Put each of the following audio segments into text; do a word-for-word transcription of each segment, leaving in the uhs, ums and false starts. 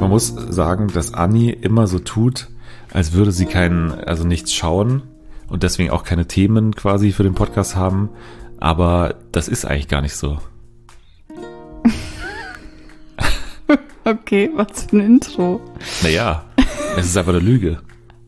Man muss sagen, dass Anni immer so tut, als würde sie keinen, also nichts schauen und deswegen auch keine Themen quasi für den Podcast haben. Aber das ist eigentlich gar nicht so. Okay, was für ein Intro. Naja, es ist einfach eine Lüge.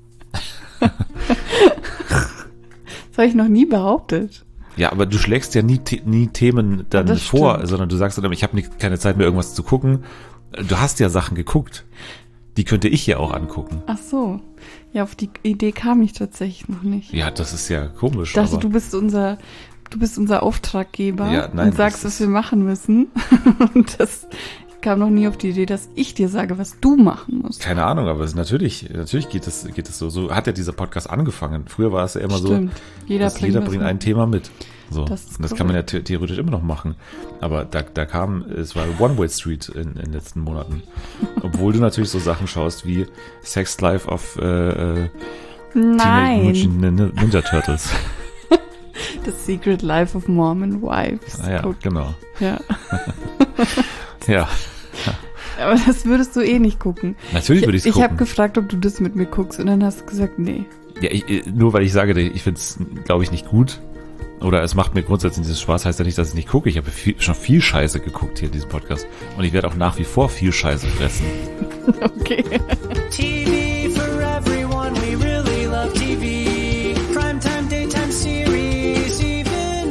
Das habe ich noch nie behauptet. Ja, aber du schlägst ja nie, nie Themen dann Das vor, stimmt. sondern du sagst dann, ich habe keine Zeit mehr, irgendwas zu gucken. Du hast ja Sachen geguckt. Die könnte ich ja auch angucken. Ach so. Ja, auf die Idee kam ich tatsächlich noch nicht. Ja, das ist ja komisch. Ich dachte, aber du bist unser, du bist unser Auftraggeber Ja, nein, und sagst, das was wir machen müssen. Und das ich kam noch nie auf die Idee, dass ich dir sage, was du machen musst. Keine Ahnung, aber es ist natürlich, natürlich geht es geht es so. So hat ja dieser Podcast angefangen. Früher war es ja immer Stimmt. so, Jeder dass bringt jeder was bringt mit. ein Thema mit. So, Das das, ist das kann man ja the- theoretisch immer noch machen. Aber da, da kam, es war One-Way Street in, in den letzten Monaten. Obwohl du natürlich so Sachen schaust wie Sex Life of äh, äh, Teenage Nein, Mutant Nin- Ninja Turtles. The Secret Life of Mormon Wives. Ah ja, Guck. genau. Ja. Ja, Aber das würdest du eh nicht gucken. natürlich würde ich es Ich gucken. habe gefragt, ob du das mit mir guckst und dann hast du gesagt, nee. Ja, ich, nur weil ich sage, ich finde es, glaube ich, nicht gut. Oder es macht mir grundsätzlich dieses Spaß, heißt ja nicht, dass ich nicht gucke. Ich habe viel, schon viel Scheiße geguckt hier in diesem Podcast. Und ich werde auch nach wie vor viel Scheiße fressen. Okay. T V for everyone, we really love T V. Primetime, daytime series, even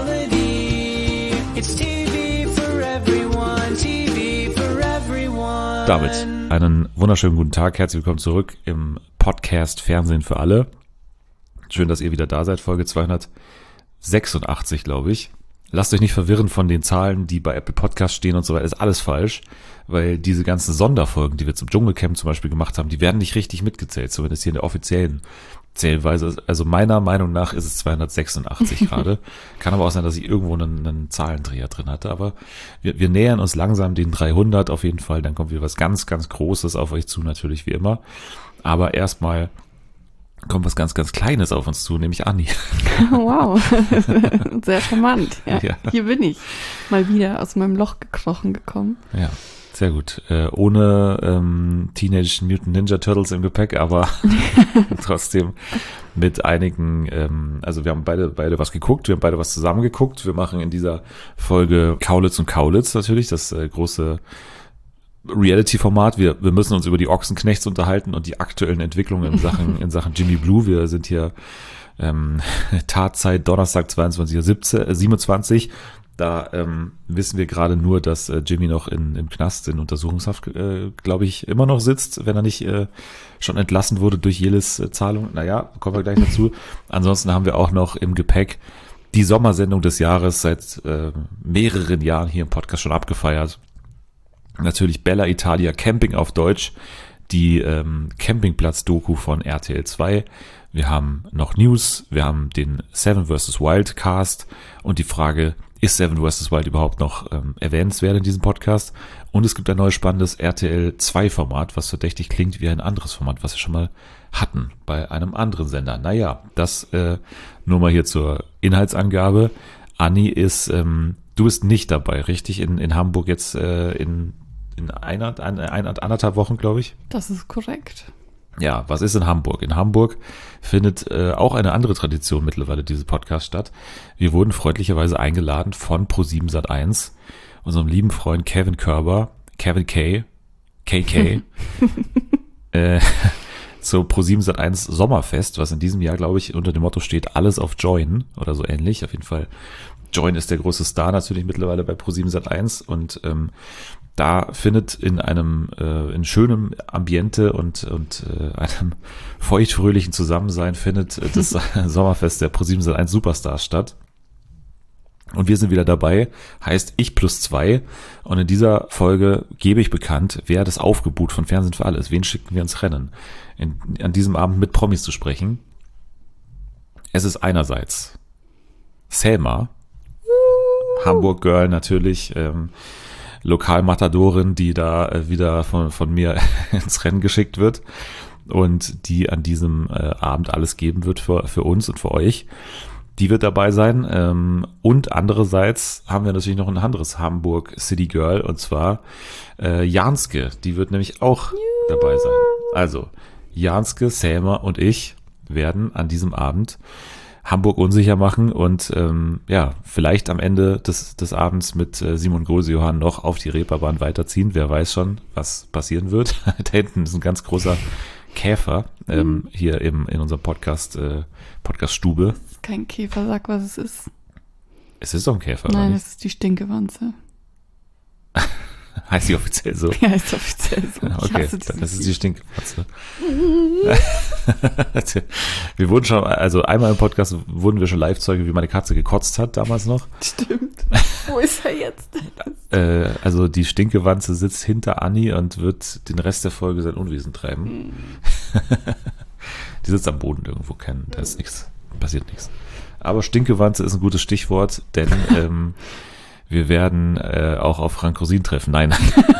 reality. It's T V for everyone, T V for everyone. Damit einen wunderschönen guten Tag. Herzlich willkommen zurück im Podcast Fernsehen für alle. Schön, dass ihr wieder da seid. Folge zweihundertsechsundachtzig, glaube ich. Lasst euch nicht verwirren von den Zahlen, die bei Apple Podcast stehen und so weiter. Ist alles falsch, weil diese ganzen Sonderfolgen, die wir zum Dschungelcamp zum Beispiel gemacht haben, die werden nicht richtig mitgezählt, zumindest hier in der offiziellen Zählweise. Also meiner Meinung nach ist es zweihundertsechsundachtzig gerade. Kann aber auch sein, dass ich irgendwo einen, einen Zahlendreher drin hatte. Aber wir, wir nähern uns langsam den dreihundert auf jeden Fall. Dann kommt wieder was ganz, ganz Großes auf euch zu, natürlich wie immer. Aber erstmal kommt was ganz, ganz Kleines auf uns zu, nämlich Anni. Wow. Sehr charmant. Ja, Ja. Hier bin ich. Mal wieder aus meinem Loch gekrochen gekommen. Ja, sehr gut. Äh, ohne ähm, Teenage Mutant Ninja Turtles im Gepäck, aber trotzdem mit einigen, ähm, also wir haben beide beide was geguckt, wir haben beide was zusammen geguckt. Wir machen in dieser Folge Kaulitz und Kaulitz natürlich, das äh, große Reality-Format. Wir, wir müssen uns über die Ochsenknechts unterhalten und die aktuellen Entwicklungen in Sachen, in Sachen Jimmy Blue. Wir sind hier ähm, Tatzeit Donnerstag zweiundzwanzig Uhr siebzehn, äh, siebenundzwanzig. Da ähm, wissen wir gerade nur, dass äh, Jimmy noch in, im Knast in Untersuchungshaft, äh, glaube ich, immer noch sitzt, wenn er nicht äh, schon entlassen wurde durch Jeles äh, Zahlung. Naja, kommen wir gleich dazu. Ansonsten haben wir auch noch im Gepäck die Sommersendung des Jahres seit äh, mehreren Jahren hier im Podcast schon abgefeiert. Natürlich Bella Italia Camping auf Deutsch, die ähm, Campingplatz-Doku von R T L zwei. Wir haben noch News, wir haben den Seven versus. Wild Cast und die Frage, ist Seven versus. Wild überhaupt noch ähm, erwähnenswert in diesem Podcast? Und es gibt ein neues spannendes R T L zwei Format, was verdächtig klingt wie ein anderes Format, was wir schon mal hatten bei einem anderen Sender. Naja, das äh, nur mal hier zur Inhaltsangabe. Anni ist, ähm, du bist nicht dabei, richtig? In, in Hamburg jetzt äh, in in einer, einer, einer, anderthalb Wochen, glaube ich. Das ist korrekt. Ja, was ist in Hamburg? In Hamburg findet äh, auch eine andere Tradition mittlerweile dieses Podcast statt. Wir wurden freundlicherweise eingeladen von ProSieben Sat eins, unserem lieben Freund Kevin Körber, Kevin K, K K, äh, zur ProSieben Sat eins Sommerfest, was in diesem Jahr, glaube ich, unter dem Motto steht, alles auf Join oder so ähnlich. Auf jeden Fall, Join ist der große Star natürlich mittlerweile bei ProSieben Sat eins und ähm, da findet in einem äh, in schönem Ambiente und und äh, einem feuchtfröhlichen Zusammensein findet äh, das Sommerfest der ProSieben Sat eins Superstars statt. Und wir sind wieder dabei, heißt ich plus zwei. Und in dieser Folge gebe ich bekannt, wer das Aufgebot von Fernsehen für alle ist. Wen schicken wir ins Rennen, in, an diesem Abend mit Promis zu sprechen. Es ist einerseits Selma, Hamburg Girl natürlich, ähm, Lokalmatadorin, die da äh, wieder von, von mir ins Rennen geschickt wird und die an diesem äh, Abend alles geben wird für, für uns und für euch. Die wird dabei sein. Ähm, und andererseits haben wir natürlich noch ein anderes Hamburg City Girl, und zwar äh, Janske. Die wird nämlich auch Juhu. dabei sein. Also Janske, Selma und ich werden an diesem Abend Hamburg unsicher machen und ähm, ja, vielleicht am Ende des, des Abends mit äh, Simon Grosejohann noch auf die Reeperbahn weiterziehen. Wer weiß schon, was passieren wird. Da hinten ist ein ganz großer Käfer ähm, hier im, in unserem Podcast, äh, Podcaststube. Das ist kein Käfer, sag, was es ist. Es ist doch ein Käfer, Nein, oder das ist die Stinkewanze. Heißt die offiziell so? Ja, ist offiziell so. Ich Okay, hasse dann dieses ist es die Stinkpatze. Wir wurden schon, also einmal im Podcast wurden wir schon Live-Zeuge, wie meine Katze gekotzt hat, damals noch. Stimmt. Wo ist er jetzt? Äh, also die Stinkewanze sitzt hinter Anni und wird den Rest der Folge sein Unwesen treiben. Die sitzt am Boden irgendwo, kennen, da ist nichts, passiert nichts. Aber Stinkewanze ist ein gutes Stichwort, denn ähm, wir werden äh, auch auf Frank Rosin treffen. Nein.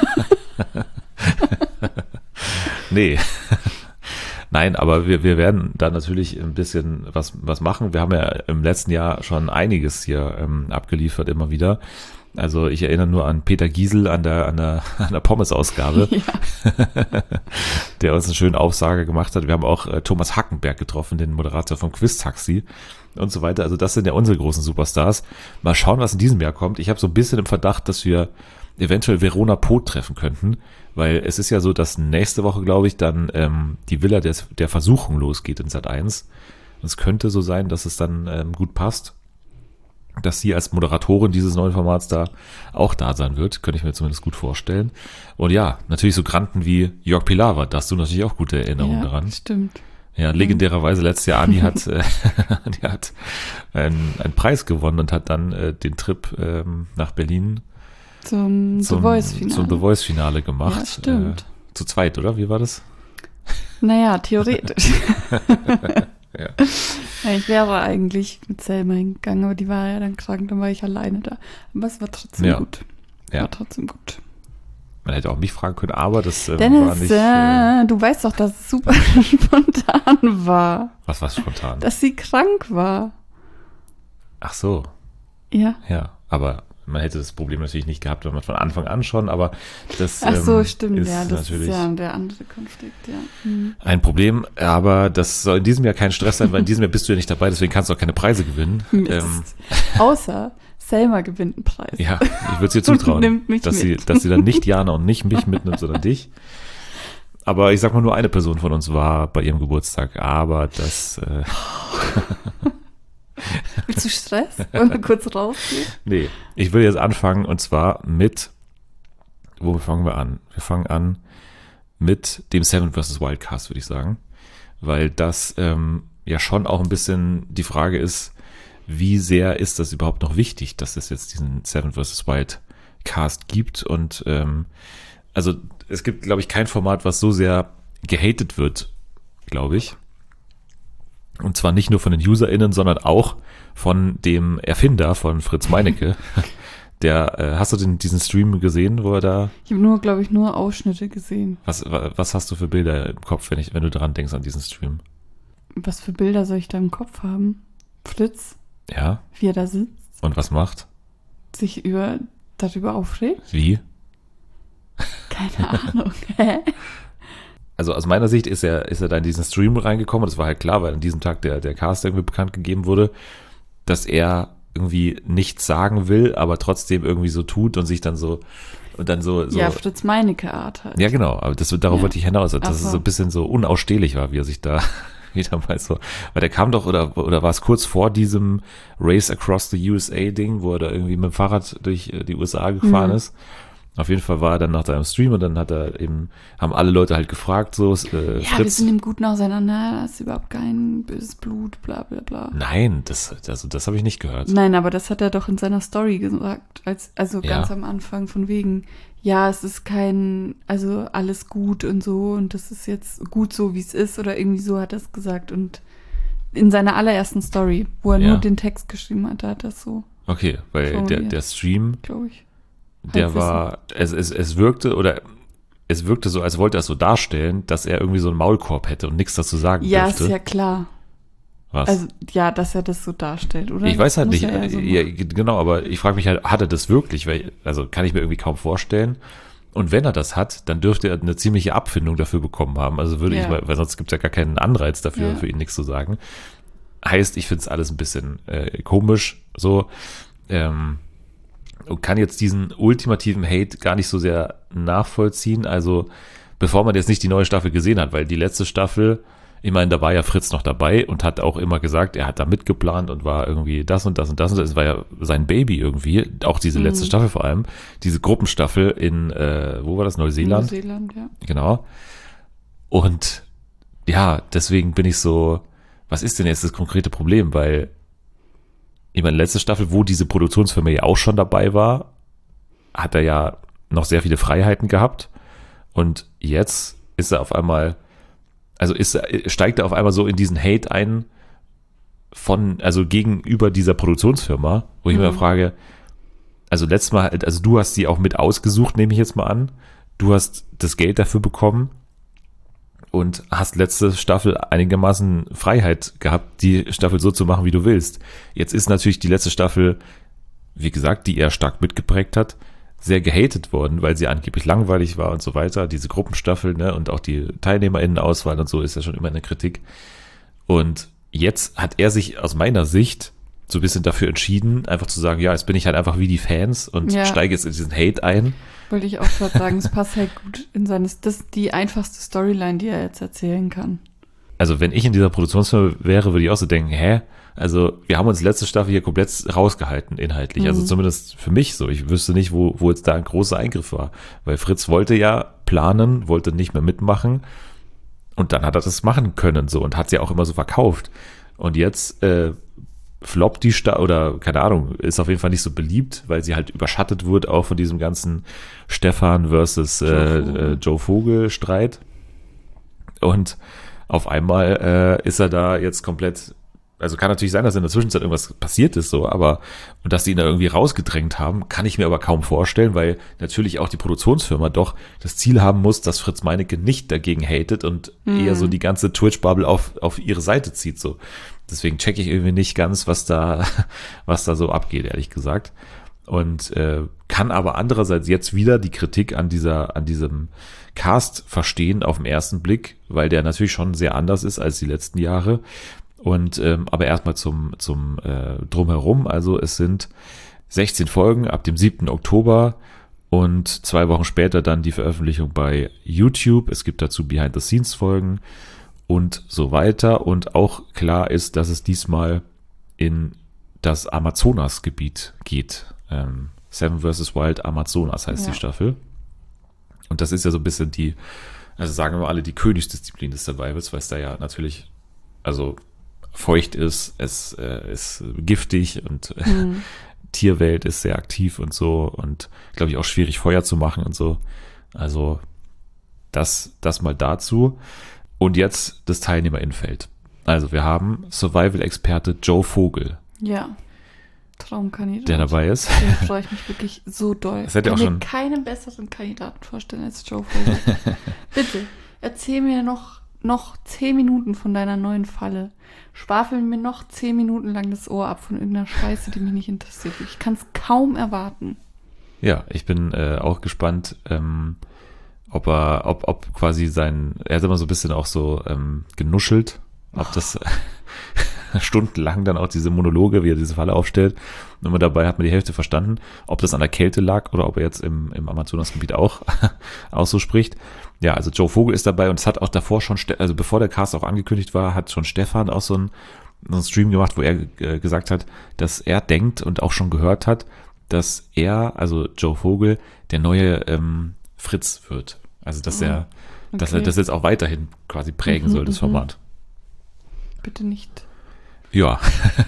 Nee. Nein, aber wir, wir werden da natürlich ein bisschen was, was machen. Wir haben ja im letzten Jahr schon einiges hier ähm, abgeliefert, immer wieder. Also ich erinnere nur an Peter Giesel an der, an der, an der Pommes-Ausgabe, Ja. der uns einen schönen Aufsager gemacht hat. Wir haben auch äh, Thomas Hackenberg getroffen, den Moderator vom Quiz-Taxi und so weiter. Also das sind ja unsere großen Superstars. Mal schauen, was in diesem Jahr kommt. Ich habe so ein bisschen im Verdacht, dass wir eventuell Verona Poth treffen könnten, weil es ist ja so, dass nächste Woche, glaube ich, dann ähm, die Villa des, der Versuchung losgeht in Sat eins. Und es könnte so sein, dass es dann ähm, gut passt, dass sie als Moderatorin dieses neuen Formats da auch da sein wird, könnte ich mir zumindest gut vorstellen. Und ja, natürlich so Granden wie Jörg Pilawa, da hast du natürlich auch gute Erinnerungen Ja, daran. stimmt. Ja, legendärerweise letztes Jahr, Anni hat, äh, die hat einen, einen Preis gewonnen und hat dann äh, den Trip ähm, nach Berlin Zum, zum The Voice-Finale. zum The Voice-Finale gemacht. Ja, stimmt. Äh, zu zweit, oder? Wie war das? Naja, theoretisch. Ja. Ja, ich wäre eigentlich mit Selma hingegangen, aber die war ja dann krank, dann war ich alleine da. Aber es war trotzdem Ja. gut. Ja. War trotzdem gut. Man hätte auch mich fragen können, aber das äh, war Dennis, nicht... Äh, äh, du weißt doch, dass es super spontan war. was war spontan? Dass sie krank war. Ach so, Ja. ja. Aber man hätte das Problem natürlich nicht gehabt, wenn man von Anfang an schon, aber das Ach so, ähm, stimmt, ist ja. Das natürlich ist ja der andere Konflikt, ja. Hm. ein Problem, aber das soll in diesem Jahr kein Stress sein, weil in diesem Jahr bist du ja nicht dabei, deswegen kannst du auch keine Preise gewinnen. ähm, Mist. Außer Selma gewinnt einen Preis. ja, ich würde es ihr zutrauen, Nimmt mich dass, sie, mit. dass sie dann nicht Jana und nicht mich mitnimmt, sondern dich. Aber ich sag mal, nur eine Person von uns war bei ihrem Geburtstag, aber das, äh, Willst du Stress? Wollen wir kurz rausgehen? nee, ich will jetzt anfangen und zwar mit, wo fangen wir an? Wir fangen an mit dem Seven versus Wildcast, würde ich sagen, weil das ähm, ja schon auch ein bisschen die Frage ist, wie sehr ist das überhaupt noch wichtig, dass es jetzt diesen Seven versus Wildcast gibt und ähm, also es gibt, glaube ich, kein Format, was so sehr gehatet wird, glaube ich. Und zwar nicht nur von den UserInnen, sondern auch von dem Erfinder von Fritz Meinecke. Der, äh, hast du den, diesen Stream gesehen, wo er da, Ich habe nur, glaube ich, nur Ausschnitte gesehen. was, was hast du für Bilder im Kopf, wenn ich, wenn du dran denkst an diesen Stream? Was für Bilder soll ich da im Kopf haben? Fritz, Ja? wie er da sitzt, Und was macht? sich über, darüber aufregt? Wie? Keine Ahnung. Hä? Also aus meiner Sicht ist er, ist er da in diesen Stream reingekommen, und das war halt klar, weil an diesem Tag der, der Cast irgendwie bekannt gegeben wurde, dass er irgendwie nichts sagen will, aber trotzdem irgendwie so tut und sich dann so, und dann so, so Ja, Fritz Meinecke Art halt. ja, genau, aber das, darauf Ja. wollte ich hinaus, dass Ach es so. so ein bisschen so unausstehlich war, wie er sich da wieder mal so, weil der kam doch, oder, oder war es kurz vor diesem Race Across the U S A Ding, wo er da irgendwie mit dem Fahrrad durch äh, die U S A gefahren Mhm. ist. Auf jeden Fall war er dann nach deinem Stream und dann hat er eben, haben alle Leute halt gefragt, so, äh, Ja, wir sind im Guten auseinander, da ist überhaupt kein böses Blut, bla bla bla. Nein, das, also das habe ich nicht gehört. Nein, aber das hat er doch in seiner Story gesagt, als, also Ja. ganz am Anfang von wegen, ja, es ist kein, also alles gut und so und das ist jetzt gut so, wie es ist oder irgendwie so hat er es gesagt und in seiner allerersten Story, wo er Ja. nur den Text geschrieben hat, da hat er es so, Okay, weil der, Formuliert. der Stream, glaube ich. der Halbwissen. war, es, es, es wirkte, oder es wirkte so, als wollte er es so darstellen, dass er irgendwie so einen Maulkorb hätte und nichts dazu sagen Ja, dürfte. ist ja klar. Was? Also, ja, dass er das so darstellt, oder? Ich weiß halt Muss nicht, er ja so ja, machen. genau, aber ich frage mich halt, hat er das wirklich? Weil, also kann ich mir irgendwie kaum vorstellen. Und wenn er das hat, dann dürfte er eine ziemliche Abfindung dafür bekommen haben. Also würde Ja. ich mal, weil sonst gibt es ja gar keinen Anreiz dafür, Ja. für ihn nichts zu sagen. Heißt, ich finde es alles ein bisschen äh, komisch so. Ähm, und kann jetzt diesen ultimativen Hate gar nicht so sehr nachvollziehen. Also bevor man jetzt nicht die neue Staffel gesehen hat, weil die letzte Staffel, ich meine, da war ja Fritz noch dabei und hat auch immer gesagt, er hat da mitgeplant und war irgendwie das und das und das und das. Es war ja sein Baby irgendwie, auch diese letzte Mhm. Staffel vor allem, diese Gruppenstaffel in, äh, wo war das, Neuseeland? Neuseeland, ja. Genau. Und ja, deswegen bin ich so, was ist denn jetzt das konkrete Problem? Weil, ich meine, letzte Staffel, wo diese Produktionsfirma ja auch schon dabei war, hat er ja noch sehr viele Freiheiten gehabt. Und jetzt ist er auf einmal, also ist, er- steigt er auf einmal so in diesen Hate ein von, also gegenüber dieser Produktionsfirma, wo ich Mhm. mir frage, also letztes Mal, also du hast sie auch mit ausgesucht, nehme ich jetzt mal an. Du hast das Geld dafür bekommen und hast letzte Staffel einigermaßen Freiheit gehabt, die Staffel so zu machen, wie du willst. Jetzt ist natürlich die letzte Staffel, wie gesagt, die er stark mitgeprägt hat, sehr gehatet worden, weil sie angeblich langweilig war und so weiter. Diese Gruppenstaffel, ne, und auch die TeilnehmerInnenauswahl und so ist ja schon immer eine Kritik. Und jetzt hat er sich aus meiner Sicht so ein bisschen dafür entschieden, einfach zu sagen, ja, jetzt bin ich halt einfach wie die Fans und Ja. steige jetzt in diesen Hate ein. Wollte ich auch gerade sagen, es passt halt gut in seines, das ist die einfachste Storyline, die er jetzt erzählen kann. Also wenn ich in dieser Produktionsfirma wäre, würde ich auch so denken, hä? Also wir haben uns letzte Staffel hier komplett rausgehalten, inhaltlich. Also Mhm. zumindest für mich so. Ich wüsste nicht, wo, wo jetzt da ein großer Eingriff war. Weil Fritz wollte ja planen, wollte nicht mehr mitmachen. Und dann hat er das machen können so und hat sie auch immer so verkauft. Und jetzt äh, floppt die Staffel, oder keine Ahnung, ist auf jeden Fall nicht so beliebt, weil sie halt überschattet wird auch von diesem ganzen Stefan versus Joe äh, Vogel. äh, Joe Vogel Streit. Und auf einmal äh, ist er da jetzt komplett, also kann natürlich sein, dass in der Zwischenzeit irgendwas passiert ist, so, aber, und dass sie ihn da irgendwie rausgedrängt haben, kann ich mir aber kaum vorstellen, weil natürlich auch die Produktionsfirma doch das Ziel haben muss, dass Fritz Meinecke nicht dagegen hatet und Mhm. eher so die ganze Twitch-Bubble auf, auf ihre Seite zieht, so. Deswegen checke ich irgendwie nicht ganz, was da, was da so abgeht, ehrlich gesagt. Und äh, kann aber andererseits jetzt wieder die Kritik an dieser, an diesem Cast verstehen auf den ersten Blick, weil der natürlich schon sehr anders ist als die letzten Jahre. Und ähm, aber erstmal zum, zum äh, Drumherum. Also es sind sechzehn Folgen ab dem siebten Oktober und zwei Wochen später dann die Veröffentlichung bei YouTube. Es gibt dazu Behind-the-Scenes-Folgen und so weiter. Und auch klar ist, dass es diesmal in das Amazonas-Gebiet geht. Ähm, Seven versus. Wild Amazonas heißt Ja. die Staffel. Und das ist ja so ein bisschen die, also sagen wir mal alle, die Königsdisziplin des Survivals, weil es da ja natürlich, also feucht ist, es äh, ist giftig und äh, Mhm. Tierwelt ist sehr aktiv und so und glaube ich auch schwierig Feuer zu machen und so. Also das, das mal dazu. Und jetzt das Teilnehmerinnenfeld. Also wir haben Survival-Experte Joe Vogel, Ja. Traumkandidat. der dabei ist. Den freue ich mich wirklich so doll. Das hätte Ich auch kann schon- mir keinen besseren Kandidaten vorstellen als Joe Vogel. Bitte, erzähl mir noch, noch zehn Minuten von deiner neuen Falle. Schwafel mir noch zehn Minuten lang das Ohr ab von irgendeiner Scheiße, die mich nicht interessiert. Ich kann es kaum erwarten. Ja, ich bin äh, auch gespannt, ähm, ob er, ob, ob quasi sein, er hat immer so ein bisschen auch so ähm, genuschelt, ob das stundenlang dann auch diese Monologe, wie er diese Falle aufstellt, und immer dabei hat man die Hälfte verstanden, ob das an der Kälte lag oder ob er jetzt im, im Amazonasgebiet auch, auch so spricht. Ja, also Joe Vogel ist dabei und es hat auch davor schon, Ste- also bevor der Cast auch angekündigt war, hat schon Stefan auch so einen, so einen Stream gemacht, wo er äh, gesagt hat, dass er denkt und auch schon gehört hat, dass er, also Joe Vogel, der neue ähm, Fritz wird. Also dass Oh, er, dass er okay. das jetzt auch weiterhin quasi prägen Mhm, soll, das mhm. Format. Bitte nicht. Ja.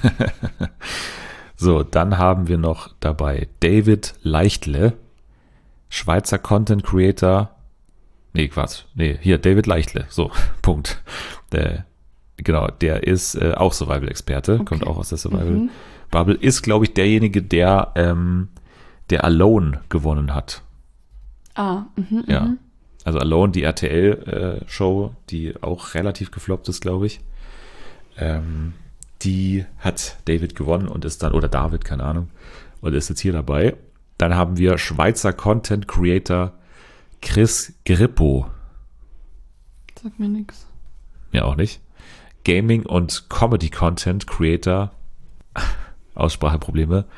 So, dann haben wir noch dabei David Leichtle, Schweizer Content Creator. Nee, Quatsch. Nee, hier, David Leichtle. So, Punkt. Der, genau, der ist äh, auch Survival-Experte, Okay. kommt auch aus der Survival Mhm. Bubble, ist, glaube ich, derjenige, der, ähm, der Alone gewonnen hat. Ah, mhm, Ja. mhm. Also Alone, die R T L-Show, die auch relativ gefloppt ist, glaube ich. Ähm, Die hat David gewonnen und ist dann, oder David, keine Ahnung, und ist jetzt hier dabei. Dann haben wir Schweizer Content Creator Chris Grippo. Sag mir nix. Ja, auch nicht. Gaming und Comedy Content Creator, Ausspracheprobleme,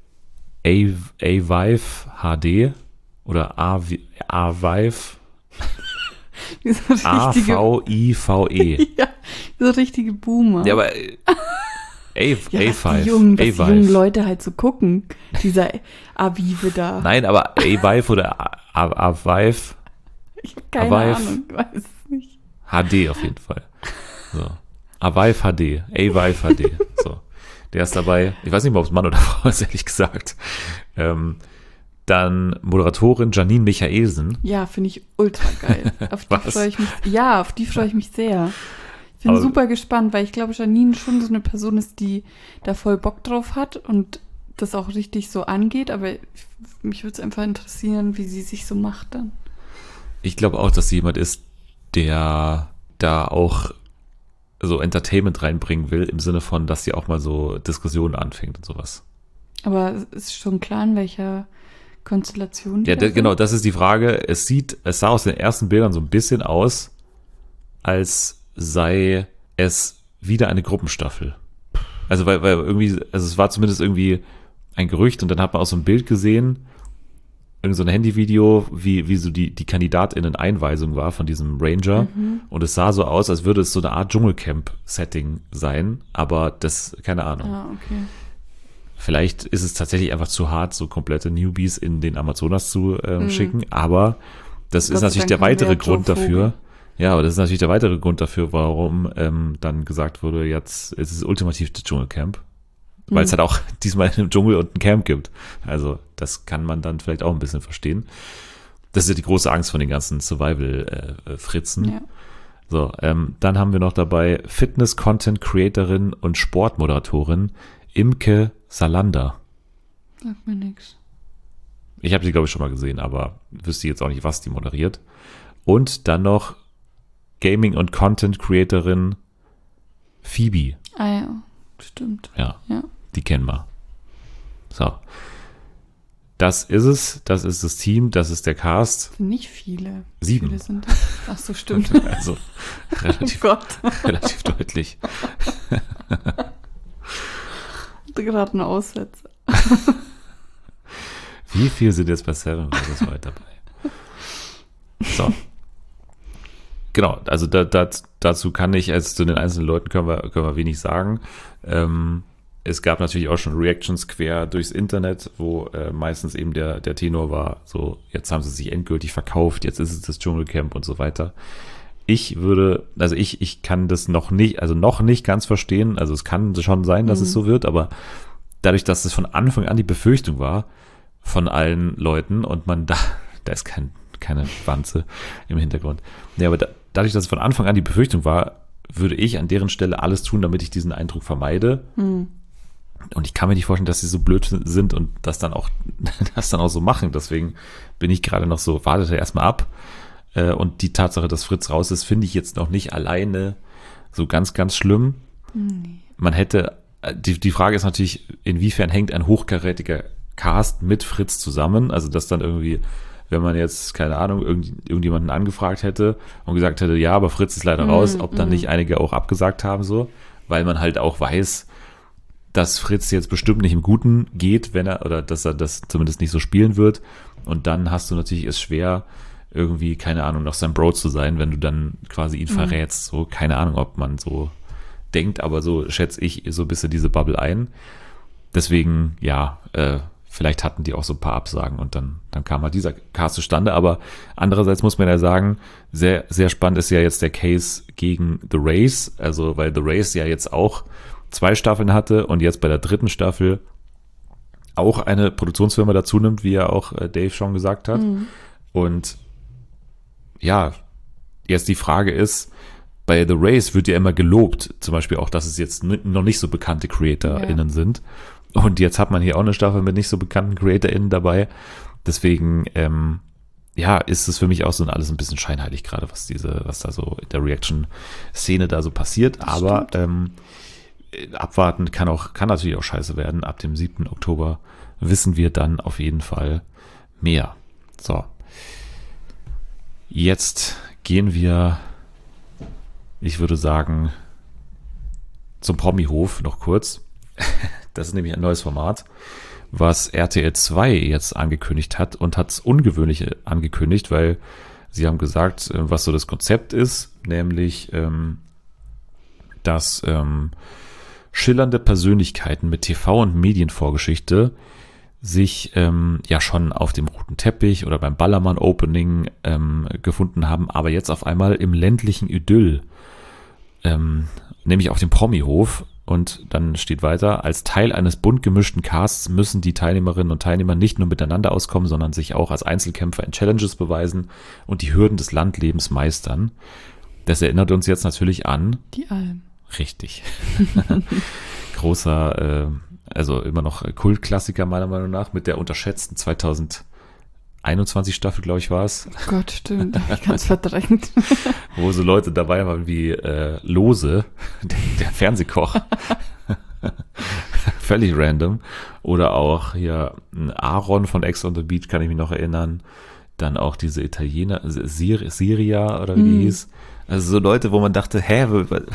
A-Vive H D oder A-Vive A V I V E. Ja, so richtige Boomer. Ja, aber äh, A- ja, A5. was die jungen, was die A-Vive. jungen Leute halt so gucken. Dieser Avive da. Nein, aber A-Vive oder A- A-Vive Ich habe keine Avive. Ahnung, ich weiß es nicht. H D auf jeden Fall. So. A-Vive H D. A-Vive H D. So. Der ist dabei. Ich weiß nicht mal, ob es Mann oder Frau ist, ehrlich gesagt. Ähm, dann Moderatorin Janine Michaelsen. Ja, finde ich ultra geil. Auf die Was? freue ich mich. Ja, auf die freue ich mich sehr. Ich bin Aber- super gespannt, weil ich glaube, Janine schon so eine Person ist, die da voll Bock drauf hat und das auch richtig so angeht. Aber ich, mich würde es einfach interessieren, wie sie sich so macht dann. Ich glaube auch, dass sie jemand ist, der da auch so Entertainment reinbringen will, im Sinne von, dass sie auch mal so Diskussionen anfängt und sowas. Aber es ist schon klar, in welcher Konstellation die Ja, da da, sind. genau, das ist die Frage. Es sieht, es sah aus den ersten Bildern so ein bisschen aus, als sei es wieder eine Gruppenstaffel. Also weil, weil irgendwie, also es war zumindest irgendwie ein Gerücht und dann hat man auch so ein Bild gesehen, irgend so ein Handyvideo, wie, wie so die, die KandidatInnen-Einweisung war von diesem Ranger. Mhm. Und es sah so aus, als würde es so eine Art Dschungelcamp-Setting sein, aber das, keine Ahnung. Ah, okay. Vielleicht ist es tatsächlich einfach zu hart, so komplette Newbies in den Amazonas zu ähm, Mhm. schicken, aber das Gott ist sei natürlich Dank der haben wir weitere ja Joe Grund dafür. Vogel. Ja, aber das ist natürlich der weitere Grund dafür, warum ähm, dann gesagt wurde, jetzt ist es ultimativ das Dschungelcamp. Weil es Mhm. halt auch diesmal im Dschungel und ein Camp gibt. Also das kann man dann vielleicht auch ein bisschen verstehen. Das ist ja die große Angst von den ganzen Survival-Fritzen. Ja. So, ähm, dann haben wir noch dabei Fitness-Content-Creatorin und Sportmoderatorin Imke Salander. Sag mir nix. Ich habe sie, glaube ich, schon mal gesehen, aber wüsste jetzt auch nicht, was die moderiert. Und dann noch Gaming- und Content-Creatorin Phoebe. Ah ja, stimmt. Ja, Ja. die kennen wir. So. Das ist es. Das ist das Team. Das ist der Cast. Sind nicht viele. Wie Sieben. viele sind das? Ach so, stimmt. Also Oh relativ, Gott. relativ deutlich. Hatte gerade einen Aussetzer. Wie viel sind jetzt bei Seven versus Wild dabei? So. Genau, also da, da, dazu kann ich, als zu den einzelnen Leuten können wir, können wir wenig sagen. Ähm, es gab natürlich auch schon Reactions quer durchs Internet, wo äh, meistens eben der, der Tenor war, so, jetzt haben sie sich endgültig verkauft, jetzt ist es das Dschungelcamp und so weiter. Ich würde, also ich, ich kann das noch nicht, also noch nicht ganz verstehen, also es kann schon sein, dass Mhm. es so wird, aber dadurch, dass es von Anfang an die Befürchtung war von allen Leuten und man da, da ist kein, keine Wanze im Hintergrund. Ja, aber da, dadurch, dass es von Anfang an die Befürchtung war, würde ich an deren Stelle alles tun, damit ich diesen Eindruck vermeide. Hm. Und ich kann mir nicht vorstellen, dass sie so blöd sind und das dann auch, das dann auch so machen. Deswegen bin ich gerade noch so, wartete erstmal ab. Äh, Und die Tatsache, dass Fritz raus ist, finde ich jetzt noch nicht alleine so ganz, ganz schlimm. Nee. Man hätte, die, die Frage ist natürlich, inwiefern hängt ein hochkarätiger Cast mit Fritz zusammen? Also, dass dann irgendwie, wenn man jetzt, keine Ahnung, irgend, irgendjemanden angefragt hätte und gesagt hätte, ja, aber Fritz ist leider Mm, raus, ob dann mm. nicht einige auch abgesagt haben, so, weil man halt auch weiß, dass Fritz jetzt bestimmt nicht im Guten geht, wenn er, oder dass er das zumindest nicht so spielen wird. Und dann hast du natürlich es schwer, irgendwie, keine Ahnung, noch sein Bro zu sein, wenn du dann quasi ihn Mhm. verrätst. So, keine Ahnung, ob man so denkt, aber so schätze ich so ein bisschen diese Bubble ein. Deswegen, ja, äh, vielleicht hatten die auch so ein paar Absagen und dann, dann kam halt dieser Cast zustande. Aber andererseits muss man ja sagen, sehr, sehr spannend ist ja jetzt der Case gegen The Race. Also, weil The Race ja jetzt auch zwei Staffeln hatte und jetzt bei der dritten Staffel auch eine Produktionsfirma dazu nimmt, wie ja auch äh, Dave schon gesagt hat. Mhm. Und ja, jetzt die Frage ist, bei The Race wird ja immer gelobt, zum Beispiel auch, dass es jetzt n- noch nicht so bekannte CreatorInnen Ja. sind. Und jetzt hat man hier auch eine Staffel mit nicht so bekannten CreatorInnen dabei. Deswegen, ähm, ja, ist es für mich auch so alles ein bisschen scheinheilig gerade, was diese, was da so in der Reaction-Szene da so passiert. Das Aber ähm, abwarten, kann auch, kann natürlich auch scheiße werden. Ab dem siebten Oktober wissen wir dann auf jeden Fall mehr. So. Jetzt gehen wir, ich würde sagen, zum Promi-Hof noch kurz. Das ist nämlich ein neues Format, was R T L zwei jetzt angekündigt hat und hat es ungewöhnlich angekündigt, weil sie haben gesagt, was so das Konzept ist, nämlich, ähm, dass ähm, schillernde Persönlichkeiten mit T V- und Medienvorgeschichte sich ähm, ja schon auf dem roten Teppich oder beim Ballermann-Opening ähm, gefunden haben, aber jetzt auf einmal im ländlichen Idyll, ähm, nämlich auf dem Promi-Hof. Und dann steht weiter, als Teil eines bunt gemischten Casts müssen die Teilnehmerinnen und Teilnehmer nicht nur miteinander auskommen, sondern sich auch als Einzelkämpfer in Challenges beweisen und die Hürden des Landlebens meistern. Das erinnert uns jetzt natürlich an... Die Alm. Richtig. Großer, äh, also immer noch Kultklassiker meiner Meinung nach, mit der unterschätzten zweitausendeinundzwanzig Staffel, glaube ich, war es. Oh Gott, stimmt. Ich ganz verdrängt. Wo so Leute dabei waren wie äh, Lose, der, der Fernsehkoch. Völlig random. Oder auch hier Aaron von Ex on the Beach, kann ich mich noch erinnern. Dann auch diese Italiener, Sir, Siria oder wie die Mm. hieß. Also so Leute, wo man dachte, hä,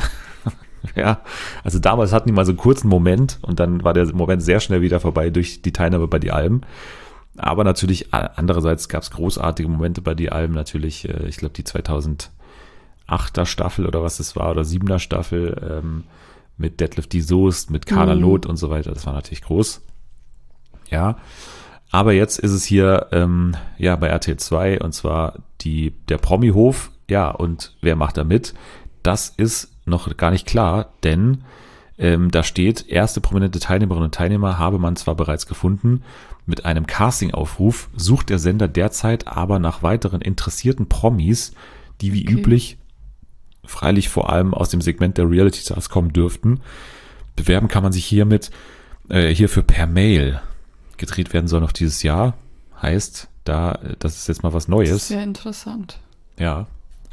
ja, also damals hatten die mal so einen kurzen Moment und dann war der Moment sehr schnell wieder vorbei durch die Teilnahme bei die Alm. Aber natürlich, andererseits gab es großartige Momente bei die Alm, natürlich, ich glaube die zweitausendachter Staffel oder was das war, oder siebener Staffel ähm, mit Detlef die Soest, mit Carla Mhm. Loth und so weiter, das war natürlich groß. Ja, aber jetzt ist es hier ähm, ja bei R T L zwei und zwar die, der Promi-Hof, ja, und wer macht da mit? Das ist noch gar nicht klar, denn ähm, da steht, erste prominente Teilnehmerinnen und Teilnehmer habe man zwar bereits gefunden, mit einem Casting-Aufruf sucht der Sender derzeit aber nach weiteren interessierten Promis, die wie Okay. üblich freilich vor allem aus dem Segment der Reality-Stars kommen dürften. Bewerben kann man sich hiermit äh, hierfür per Mail. Gedreht werden soll noch dieses Jahr. Heißt, da, das ist jetzt mal was Neues. Sehr interessant. Ja.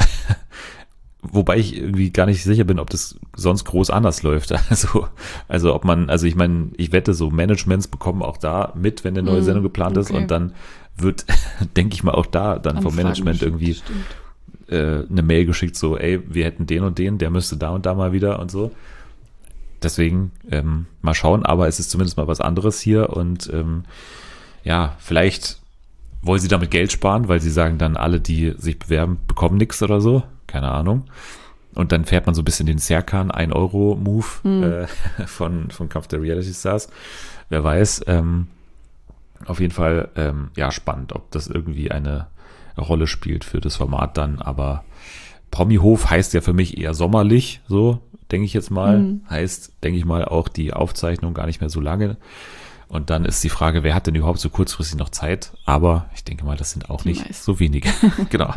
Wobei ich irgendwie gar nicht sicher bin, ob das sonst groß anders läuft. Also, also ob man, also ich meine, ich wette, so Managements bekommen auch da mit, wenn eine neue Mm, Sendung geplant ist okay. und dann wird, denke ich mal, auch da dann vom Anfragen Management bestimmt, irgendwie stimmt. äh, eine Mail geschickt, so, ey, wir hätten den und den, der müsste da und da mal wieder und so. Deswegen ähm, mal schauen, aber es ist zumindest mal was anderes hier und ähm, ja, vielleicht wollen sie damit Geld sparen, weil sie sagen dann, alle, die sich bewerben, bekommen nichts oder so. Keine Ahnung. Und dann fährt man so ein bisschen den Serkan ein Euro Move Hm. äh, von, von Kampf der Reality Stars. Wer weiß. Ähm, auf jeden Fall, ähm, ja, spannend, ob das irgendwie eine Rolle spielt für das Format dann. Aber Promi-Hof heißt ja für mich eher sommerlich, so denke ich jetzt mal. Hm. Heißt, denke ich mal, auch die Aufzeichnung gar nicht mehr so lange. Und dann ist die Frage, wer hat denn überhaupt so kurzfristig noch Zeit? Aber ich denke mal, das sind auch Die nicht meisten. so wenige. Genau.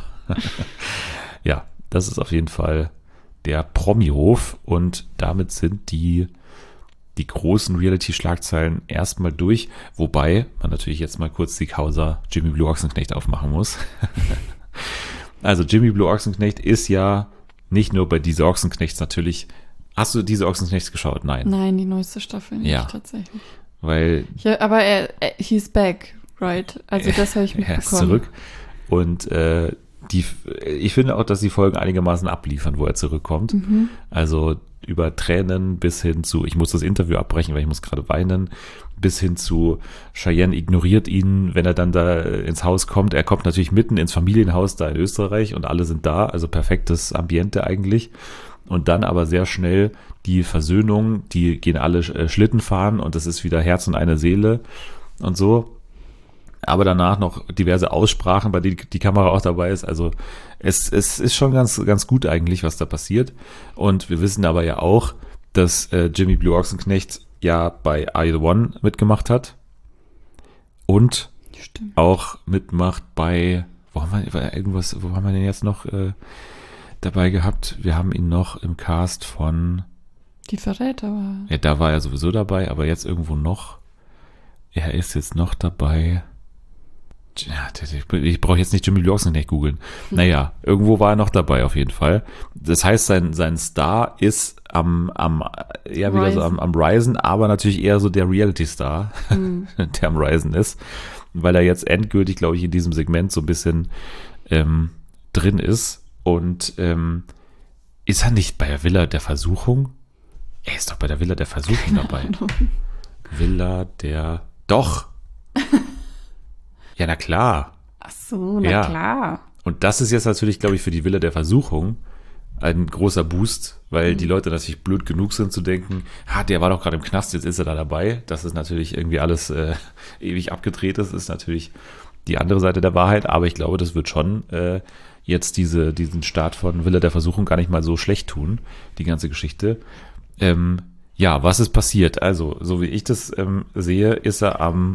Ja, das ist auf jeden Fall der Promi-Hof und damit sind die, die großen Reality-Schlagzeilen erstmal durch, wobei man natürlich jetzt mal kurz die Causa Jimmy Blue Ochsenknecht aufmachen muss. Also Jimmy Blue Ochsenknecht ist ja nicht nur bei Diese Ochsenknechts natürlich. Hast du Diese Ochsenknechts geschaut? Nein. Nein, die neueste Staffel nicht Ja. tatsächlich. Weil Ja, aber er, er he's back, right? Also das habe ich er ist mitbekommen. zurück und äh, die, ich finde auch, dass die Folgen einigermaßen abliefern, wo er zurückkommt. Mhm. Also über Tränen bis hin zu, ich muss das Interview abbrechen, weil ich muss gerade weinen, bis hin zu Cheyenne ignoriert ihn, wenn er dann da ins Haus kommt. Er kommt natürlich mitten ins Familienhaus da in Österreich und alle sind da, also perfektes Ambiente eigentlich. Und dann aber sehr schnell die Versöhnung, die gehen alle äh, Schlitten fahren und es ist wieder Herz und eine Seele und so. Aber danach noch diverse Aussprachen, bei denen die Kamera auch dabei ist. Also es, es ist schon ganz, ganz gut eigentlich, was da passiert. Und wir wissen aber ja auch, dass äh, Jimmy Blue Ochsenknecht ja bei Are You the One mitgemacht hat. Und Stimmt. auch mitmacht bei, wo haben wir, war irgendwas, wo haben wir denn jetzt noch äh, dabei gehabt? Wir haben ihn noch im Cast von, Die Verräter war. ja, da war er sowieso dabei, aber jetzt irgendwo noch. Er ist jetzt noch dabei. Ja, ich brauche jetzt nicht Jimmy Blue Ochsenknecht googeln. Naja, irgendwo war er noch dabei auf jeden Fall. Das heißt, sein, sein Star ist am, am eher wieder so am, am Risen, aber natürlich eher so der Reality-Star, mhm. der am Risen ist, weil er jetzt endgültig, glaube ich, in diesem Segment so ein bisschen ähm, drin ist. Und ähm, ist er nicht bei der Villa der Versuchung? Er ist doch bei der Villa der Versuchung dabei. Villa der... Doch! Ja, na klar. Ach so, na ja. klar. Und das ist jetzt natürlich, glaube ich, für die Villa der Versuchung ein großer Boost, weil mhm. die Leute natürlich blöd genug sind zu denken, ah, der war doch gerade im Knast, jetzt ist er da dabei. Das ist natürlich irgendwie alles äh, ewig abgedreht. Das ist natürlich die andere Seite der Wahrheit. Aber ich glaube, das wird schon äh, jetzt diese, diesen Start von Villa der Versuchung gar nicht mal so schlecht tun, die ganze Geschichte. Ähm, ja, was ist passiert? Also, so wie ich das ähm, sehe, ist er am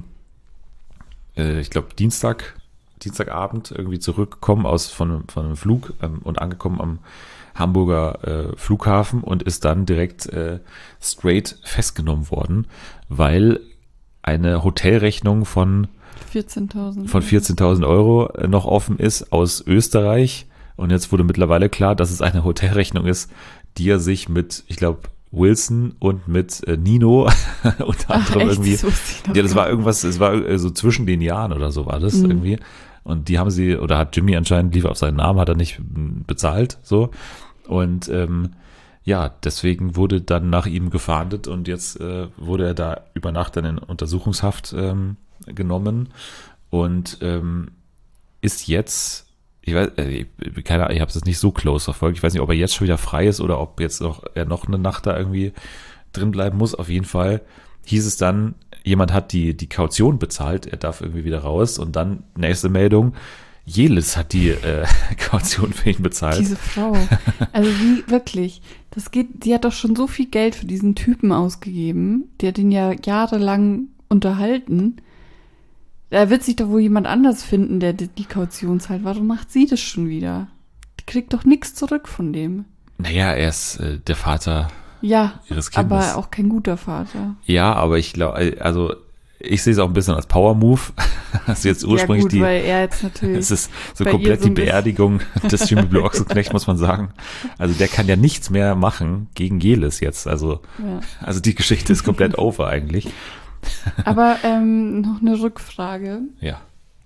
ich glaube, Dienstag, Dienstagabend irgendwie zurückgekommen aus von, von einem Flug ähm, und angekommen am Hamburger äh, Flughafen und ist dann direkt äh, straight festgenommen worden, weil eine Hotelrechnung von vierzehntausend von vierzehntausend Euro noch offen ist aus Österreich. Und jetzt wurde mittlerweile klar, dass es eine Hotelrechnung ist, die er sich mit, ich glaube, Wilson und mit äh, Nino unter anderem Ach, irgendwie. So ja, das war irgendwas, es war äh, so zwischen den Jahren oder so war das mhm. irgendwie. Und die haben sie, oder hat Jimmy anscheinend, lief auf seinen Namen, hat er nicht m, bezahlt, so. Und ähm, ja, deswegen wurde dann nach ihm gefahndet und jetzt äh, wurde er da über Nacht dann in Untersuchungshaft ähm, genommen und ähm, ist jetzt Ich weiß, ich, keine Ahnung, ich habe es jetzt nicht so close verfolgt. Ich weiß nicht, ob er jetzt schon wieder frei ist oder ob jetzt noch er noch eine Nacht da irgendwie drin bleiben muss. Auf jeden Fall hieß es dann, jemand hat die die Kaution bezahlt, er darf irgendwie wieder raus. Und dann nächste Meldung, Jelis hat die äh, Kaution für ihn bezahlt. Diese Frau, also wie wirklich, das geht, die hat doch schon so viel Geld für diesen Typen ausgegeben. Die hat ihn ja jahrelang unterhalten. Da wird sich doch wohl jemand anders finden, der die Kaution zahlt. Warum macht sie das schon wieder? Die kriegt doch nichts zurück von dem. Naja, er ist äh, der Vater ja, ihres Kindes. Aber auch kein guter Vater. Ja, aber ich glaube, also ich sehe es auch ein bisschen als Power-Move. Also jetzt ursprünglich ja gut, die, weil er jetzt natürlich es ist so bei komplett ihr so die Beerdigung des Jimmy Blue Ochsenknecht, muss man sagen. Also der kann ja nichts mehr machen gegen Jelis jetzt. Also, ja. also die Geschichte ist komplett over eigentlich. Aber ähm, noch eine Rückfrage. Ja.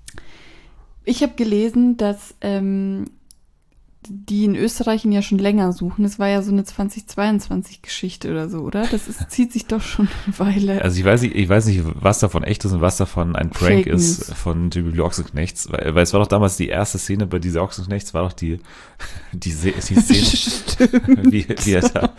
Ich habe gelesen, dass ähm, die in Österreich ihn ja schon länger suchen. Das war ja so eine zweitausendzweiundzwanzig-Geschichte oder so, oder? Das ist, zieht sich doch schon eine Weile. Also ich weiß nicht, ich weiß nicht, was davon echt ist und was davon ein Prank Fake ist News. von Jimmy Blue Ochsenknechts. Weil, weil es war doch damals die erste Szene bei dieser Ochsenknechts, war doch die, die, Se- die Szene, wie, wie er da...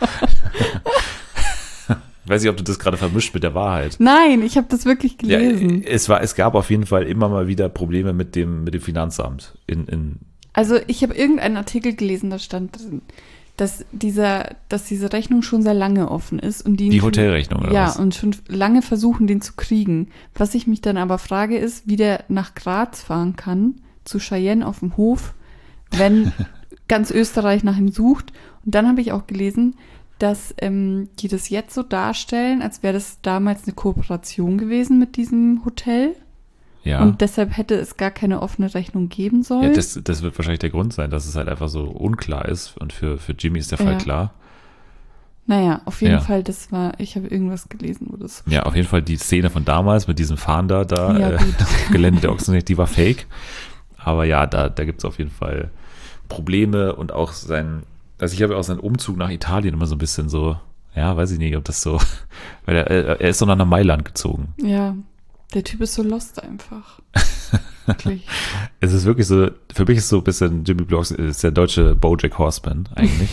Ich weiß nicht, ob du das gerade vermischt mit der Wahrheit. Nein, ich habe das wirklich gelesen. Ja, es war, es gab auf jeden Fall immer mal wieder Probleme mit dem, mit dem Finanzamt. In, in Also ich habe irgendeinen Artikel gelesen, da stand drin, dass dieser, dass diese Rechnung schon sehr lange offen ist und die, die schon, Hotelrechnung oder ja was? und schon lange versuchen, den zu kriegen. Was ich mich dann aber frage, ist, wie der nach Graz fahren kann zu Cheyenne auf dem Hof, wenn ganz Österreich nach ihm sucht. Und dann habe ich auch gelesen, dass ähm, die das jetzt so darstellen, als wäre das damals eine Kooperation gewesen mit diesem Hotel. Ja. Und deshalb hätte es gar keine offene Rechnung geben sollen. Ja, das, das wird wahrscheinlich der Grund sein, dass es halt einfach so unklar ist. Und für, für Jimmy ist der Fall Ja. klar. Naja, auf jeden Ja. Fall, das war, ich habe irgendwas gelesen, wo das. Ja, auf jeden Fall die Szene von damals mit diesem Fahnder da, Ja, äh, gut. auf dem Gelände der Ochsenknecht, die war fake. Aber ja, da, da gibt es auf jeden Fall Probleme und auch sein, also ich habe auch seinen Umzug nach Italien immer so ein bisschen so, ja, weiß ich nicht, ob das so, weil er, er ist so nach Mailand gezogen. Ja, der Typ ist so lost einfach. Wirklich. Es ist wirklich so, für mich ist so ein bisschen Jimmy Blue Ochsenknecht, ist der deutsche BoJack Horseman eigentlich.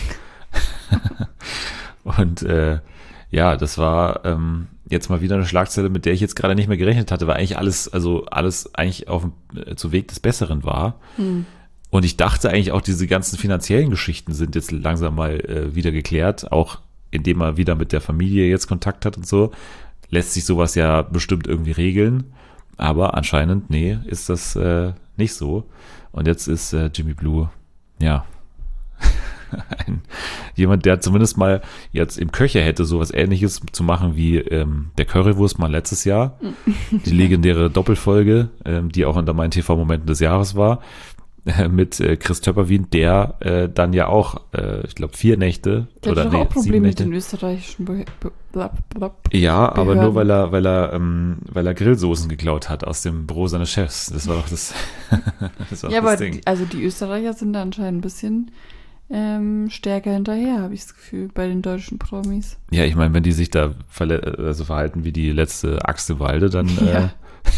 Und äh, ja, das war ähm, jetzt mal wieder eine Schlagzeile, mit der ich jetzt gerade nicht mehr gerechnet hatte, weil eigentlich alles, also alles eigentlich auf dem äh, zu Weg des Besseren war. Hm. Und ich dachte eigentlich auch, diese ganzen finanziellen Geschichten sind jetzt langsam mal äh, wieder geklärt, auch indem er wieder mit der Familie jetzt Kontakt hat und so, lässt sich sowas ja bestimmt irgendwie regeln. Aber anscheinend, nee, ist das äh, nicht so. Und jetzt ist äh, Jimmy Blue, ja, ein, jemand, der zumindest mal jetzt im Köcher hätte, sowas Ähnliches zu machen wie ähm, der Currywurstmann letztes Jahr, die legendäre Doppelfolge, ähm, die auch unter meinen T V-Momenten des Jahres war, äh, mit äh, Chris Töpperwien, der äh, dann ja auch, äh, ich glaube, vier Nächte Der oder hat doch nee, auch Probleme sieben mit Nächte. den österreichischen Be Be Blab, Blab. Ja, aber Behörden. nur weil er, weil er, ähm, weil er Grillsoßen geklaut hat aus dem Büro seines Chefs. Das war doch das, das, war Ja, doch das aber Ding. die, also die Österreicher sind da anscheinend ein bisschen ähm, stärker hinterher, habe ich das Gefühl, bei den deutschen Promis. Ja, ich meine, wenn die sich da verle- also verhalten wie die letzte Axt im Walde, dann, Ja. äh,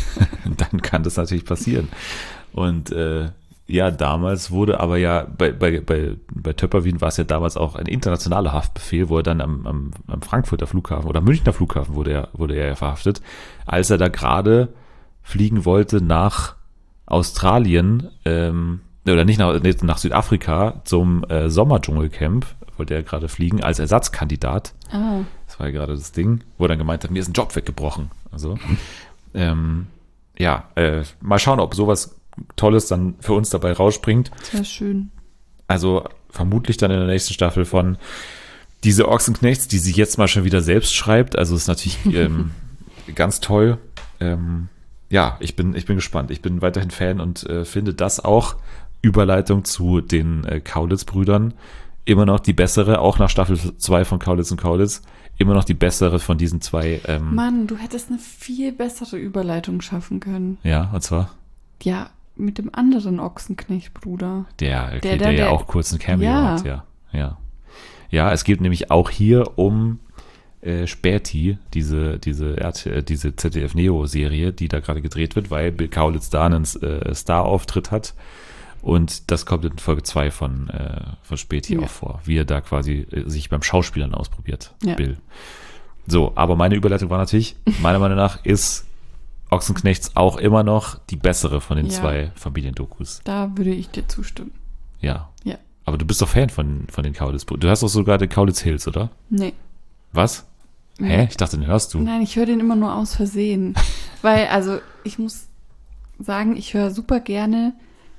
dann kann das natürlich passieren. Und äh, ja, damals wurde aber ja, bei, bei, bei, bei Töpperwien war es ja damals auch ein internationaler Haftbefehl, wo er dann am, am, am Frankfurter Flughafen oder Münchner Flughafen wurde er, wurde er ja verhaftet, als er da gerade fliegen wollte nach Australien, ähm, oder nicht nach, nee, nach Südafrika zum äh, Sommerdschungelcamp, wollte er gerade fliegen, als Ersatzkandidat. Ah, Das war ja gerade das Ding, wo er dann gemeint hat, mir ist ein Job weggebrochen. Also, ähm, ja, äh, mal schauen, ob sowas Tolles dann für uns dabei rausspringt. sehr schön. Also vermutlich dann in der nächsten Staffel von diese Ochsenknechts, die sie jetzt mal schon wieder selbst schreibt. Also ist natürlich ähm, ganz toll. Ähm, ja, ich bin, ich bin gespannt. Ich bin weiterhin Fan und äh, finde das auch Überleitung zu den äh, Kaulitz-Brüdern immer noch die bessere, auch nach Staffel zwei von Kaulitz und Kaulitz, immer noch die bessere von diesen zwei. Ähm, Mann, du hättest eine viel bessere Überleitung schaffen können. ja, und zwar Ja, mit dem anderen Ochsenknecht-Bruder. der, okay, Der- der, der- ja der- auch kurz ein Cameo Ja. hat, ja. Ja, ja, es geht nämlich auch hier um äh, Späti, diese, diese, R T L, diese Z D F-Neo-Serie, die da gerade gedreht wird, weil Bill Kaulitz da einen äh, Star-Auftritt hat. Und das kommt in Folge zwei von, äh, von Späti Ja. auch vor, wie er da quasi äh, sich beim Schauspielern ausprobiert, Ja. Bill. So, aber meine Überleitung war natürlich, meiner Meinung nach ist Ochsenknechts auch immer noch die bessere von den Ja. zwei Familiendokus. Da würde ich dir zustimmen. Ja. Ja. Aber du bist doch Fan von, von den Kaulitz. Du hast doch sogar den Kaulitz Hills, oder? Nee. Was? Hä? Ich dachte, den hörst du. Nein, ich höre den immer nur aus Versehen. Weil, also, ich muss sagen, ich höre super gerne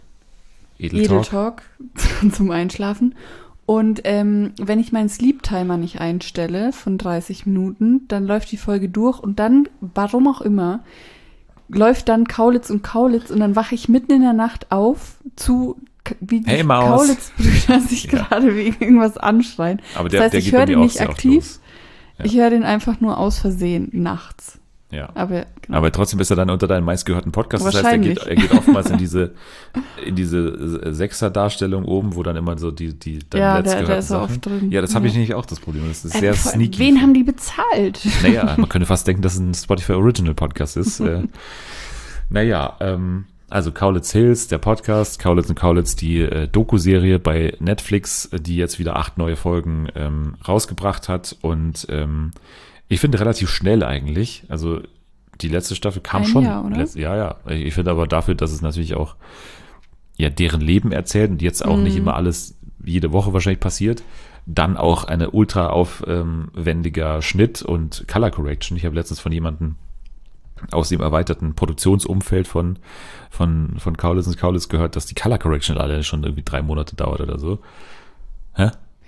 Edel Edel Talk. Talk zum Einschlafen. Und ähm, wenn ich meinen Sleep-Timer nicht einstelle von dreißig Minuten, dann läuft die Folge durch und dann, warum auch immer, läuft dann Kaulitz und Kaulitz und dann wache ich mitten in der Nacht auf zu, wie die Hey, Maus. Kaulitz-Brüder sich Ja. gerade wegen irgendwas anschreien. Aber der, das heißt, der ich geht höre bei mir den auch nicht sehr oft aktiv, los. Ja. ich höre den einfach nur aus Versehen nachts. Ja. Aber, genau. Aber trotzdem ist er dann unter deinen meistgehörten Podcast. Das heißt, er geht, er Wahrscheinlich. geht oftmals in diese, in diese Sechser-Darstellung oben, wo dann immer so die, die deine Ja, der- letztgehörten der ist Sachen. oft drin. Ja, das habe ich Ja. nämlich auch das Problem. Das ist Äh, sehr vor- sneaky. Wen haben die bezahlt? Naja, man könnte fast denken, dass es ein Spotify Original Podcast ist. äh, naja, ähm, also Kaulitz Hills, der Podcast, Kaulitz und Kaulitz, die äh, Doku-Serie bei Netflix, äh, die jetzt wieder acht neue Folgen ähm, rausgebracht hat. Und ähm, ich finde relativ schnell eigentlich. Also die letzte Staffel kam Ein schon. Jahr, oder? Letz- ja, ja. Ich finde aber dafür, dass es natürlich auch ja deren Leben erzählt und jetzt auch nicht Mhm. immer alles jede Woche wahrscheinlich passiert. Dann auch eine ultra aufwendiger Schnitt und Color Correction. Ich habe letztens von jemandem aus dem erweiterten Produktionsumfeld von, von, von Kaulitz und Kaulitz gehört, dass die Color Correction alleine schon irgendwie drei Monate dauert oder so. Hä?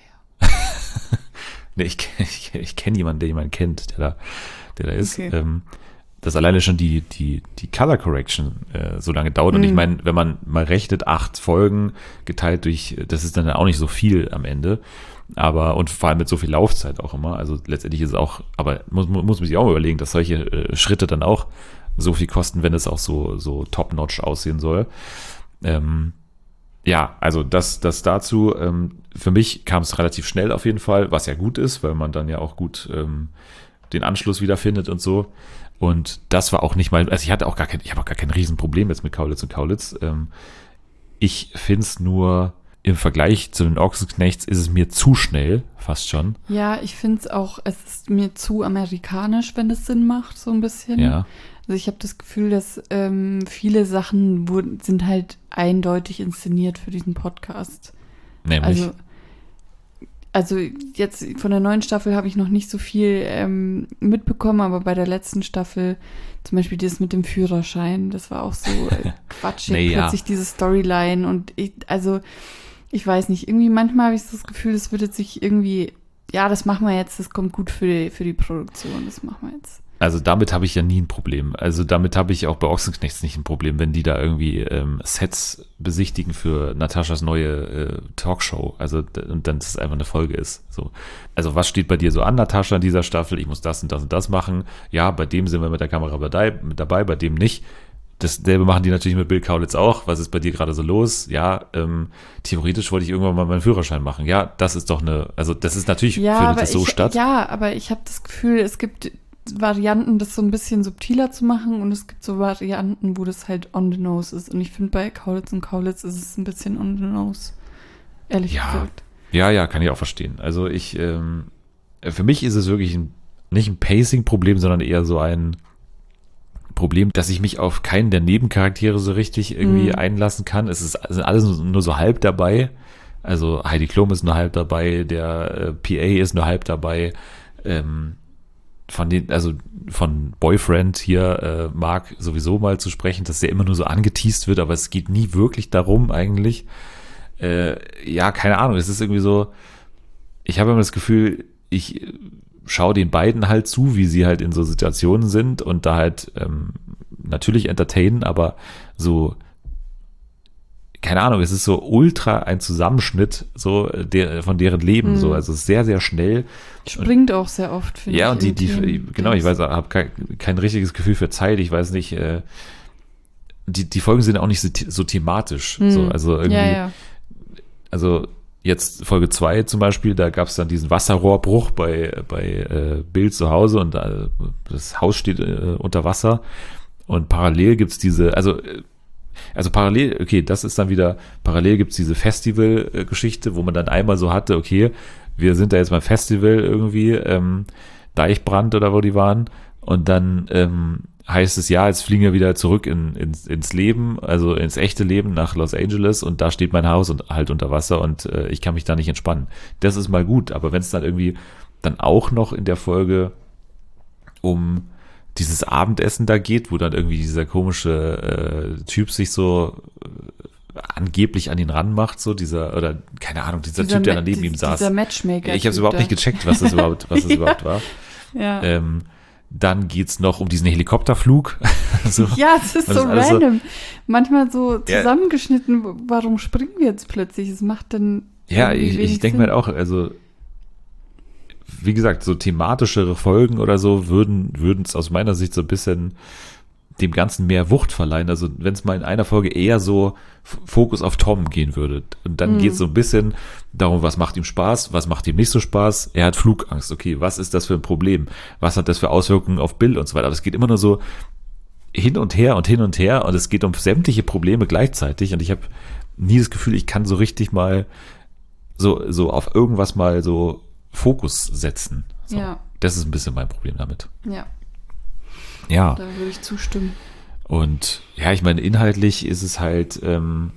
nee, ich, ich, ich kenne jemanden, der jemanden kennt, der da, der da ist. Okay. Ähm, dass alleine schon die, die, die Color Correction äh, so lange dauert. Und ich Mhm. meine, wenn man mal rechnet, acht Folgen geteilt durch, das ist dann auch nicht so viel am Ende. Aber, und vor allem mit so viel Laufzeit auch immer. Also letztendlich ist es auch, aber muss, muss man sich auch mal überlegen, dass solche äh, Schritte dann auch so viel kosten, wenn es auch so, so top-notch aussehen soll. Ähm, ja, also das, das dazu. Ähm, für mich kam es relativ schnell auf jeden Fall, was ja gut ist, weil man dann ja auch gut ähm, den Anschluss wieder findet und so. Und das war auch nicht mal, also ich hatte auch gar kein, ich habe auch gar kein Riesenproblem jetzt mit Kaulitz und Kaulitz. Ähm, ich finde es nur im Vergleich zu den Ochsenknechts ist es mir zu schnell, fast schon. Ja, ich finde es auch, es ist mir zu amerikanisch, wenn das Sinn macht, so ein bisschen. Ja. Also ich habe das Gefühl, dass ähm, viele Sachen wurden, sind halt eindeutig inszeniert für diesen Podcast. Nämlich. Also, also jetzt von der neuen Staffel habe ich noch nicht so viel ähm, mitbekommen, aber bei der letzten Staffel, zum Beispiel das mit dem Führerschein, das war auch so äh, quatschig, Nee, ja. plötzlich diese Storyline und ich, also ich weiß nicht, irgendwie manchmal habe ich so das Gefühl, es würde sich irgendwie, ja, das machen wir jetzt, das kommt gut für die, für die Produktion, das machen wir jetzt. Also damit habe ich ja nie ein Problem. Also damit habe ich auch bei Ochsenknechts nicht ein Problem, wenn die da irgendwie ähm, Sets besichtigen für Nataschas neue äh, Talkshow. Also d- und dann das einfach eine Folge ist. So. Also was steht bei dir so an, Natascha, in dieser Staffel? Ich muss das und das und das machen. Ja, bei dem sind wir mit der Kamera dabei, mit dabei, bei dem nicht. Dasselbe machen die natürlich mit Bill Kaulitz auch. Was ist bei dir gerade so los? Ja, ähm, theoretisch wollte ich irgendwann mal meinen Führerschein machen. Ja, das ist doch eine, also das ist natürlich, Ja, findet aber das so ich, statt. ja, aber ich habe das Gefühl, es gibt Varianten, das so ein bisschen subtiler zu machen und es gibt so Varianten, wo das halt on the nose ist. Und ich finde, bei Kaulitz und Kaulitz ist es ein bisschen on the nose, ehrlich Ja. gesagt. Ja, ja, kann ich auch verstehen. Also ich, ähm, für mich ist es wirklich ein, nicht ein Pacing-Problem, sondern eher so ein Problem, dass ich mich auf keinen der Nebencharaktere so richtig irgendwie Mhm. einlassen kann. Es ist, es sind alles nur, nur so halb dabei. Also Heidi Klum ist nur halb dabei, der äh, P A ist nur halb dabei. Ähm, von den, also von Boyfriend hier, äh, Mark sowieso mal zu sprechen, dass der immer nur so angeteast wird, aber es geht nie wirklich darum eigentlich. Äh, ja, keine Ahnung, es ist irgendwie so, ich habe immer das Gefühl, ich äh, schaue den beiden halt zu, wie sie halt in so Situationen sind und da halt ähm, natürlich entertainen, aber so, keine Ahnung, es ist so ultra ein Zusammenschnitt so der, von deren Leben, Mhm. so, also es ist sehr, sehr schnell. Springt auch sehr oft, finde Ja, ich. und die, in die, Themen. genau, ich weiß, habe kein, kein richtiges Gefühl für Zeit, ich weiß nicht, äh, die, die Folgen sind auch nicht so, the- so thematisch, Hm. so, also irgendwie, Ja, ja. also jetzt Folge zwei zum Beispiel, da gab es dann diesen Wasserrohrbruch bei, bei äh, Bill zu Hause und äh, das Haus steht äh, unter Wasser und parallel gibt's diese, also äh, also parallel, okay, das ist dann wieder, parallel gibt's diese Festival-Geschichte, wo man dann einmal so hatte, okay, wir sind da jetzt beim Festival irgendwie, ähm, Deichbrand oder wo die waren und dann ähm, heißt es, ja, jetzt fliegen wir wieder zurück in, ins, ins Leben, also ins echte Leben nach Los Angeles und da steht mein Haus und halt unter Wasser und äh, ich kann mich da nicht entspannen. Das ist mal gut, aber wenn es dann irgendwie dann auch noch in der Folge um dieses Abendessen da geht, wo dann irgendwie dieser komische äh, Typ sich so äh, angeblich an ihn ranmacht, so dieser, oder keine Ahnung, dieser, Dieser Typ, der Ma- daneben die- ihm saß. Dieser Matchmaker. Ich habe es überhaupt nicht gecheckt, was das überhaupt, was das Ja. überhaupt war. Ja. Ähm, dann geht's noch um diesen Helikopterflug. so. Ja, es ist Und so das ist alles so- random. Manchmal so Ja. zusammengeschnitten, warum springen wir jetzt plötzlich? Es macht dann. Ja, irgendwie ich, ich wenig denke Sinn. mir halt auch, also wie gesagt, so thematischere Folgen oder so würden würden es aus meiner Sicht so ein bisschen dem Ganzen mehr Wucht verleihen. Also wenn es mal in einer Folge eher so F- Fokus auf Tom gehen würde. Und dann Mhm. geht es so ein bisschen darum, was macht ihm Spaß, was macht ihm nicht so Spaß. Er hat Flugangst. Okay, was ist das für ein Problem? Was hat das für Auswirkungen auf Bill und so weiter. Aber es geht immer nur so hin und her und hin und her und es geht um sämtliche Probleme gleichzeitig und ich habe nie das Gefühl, ich kann so richtig mal so, so auf irgendwas mal so Fokus setzen. So. Ja. Das ist ein bisschen mein Problem damit. Ja, Ja. da würde ich zustimmen. Und ja, ich meine, inhaltlich ist es halt, ähm,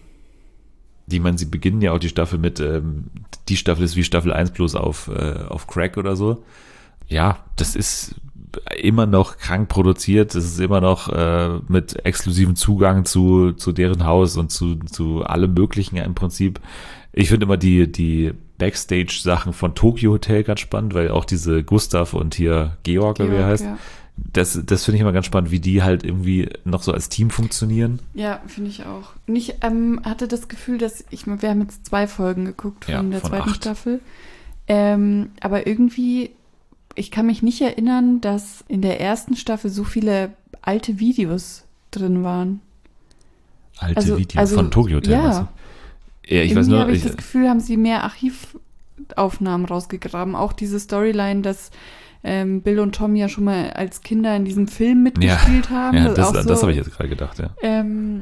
die man, sie beginnen ja auch die Staffel mit, ähm, die Staffel ist wie Staffel eins bloß auf, äh, auf Crack oder so. Ja, das ist immer noch krank produziert, das ist immer noch äh, mit exklusivem Zugang zu, zu deren Haus und zu, zu allem Möglichen im Prinzip. Ich finde immer die, die Backstage-Sachen von Tokyo Hotel ganz spannend, weil auch diese Gustav und hier Georg, oder wie er Georg, heißt, ja. das, das finde ich immer ganz spannend, wie die halt irgendwie noch so als Team funktionieren. Ja, finde ich auch. Und ich ähm, hatte das Gefühl, dass ich, wir haben jetzt zwei Folgen geguckt von Ja, der von zweiten acht. Staffel. Ähm, aber irgendwie, ich kann mich nicht erinnern, dass in der ersten Staffel so viele alte Videos drin waren. Alte Also- Videos also, von Tokyo Hotel. ja. meinst du? Ja, ich Irgendwie weiß nur, habe ich ich, das Gefühl, haben sie mehr Archivaufnahmen rausgegraben. Auch diese Storyline, dass ähm, Bill und Tom ja schon mal als Kinder in diesem Film mitgespielt haben. ja, das, auch das so, habe ich jetzt gerade gedacht, ja. Ähm,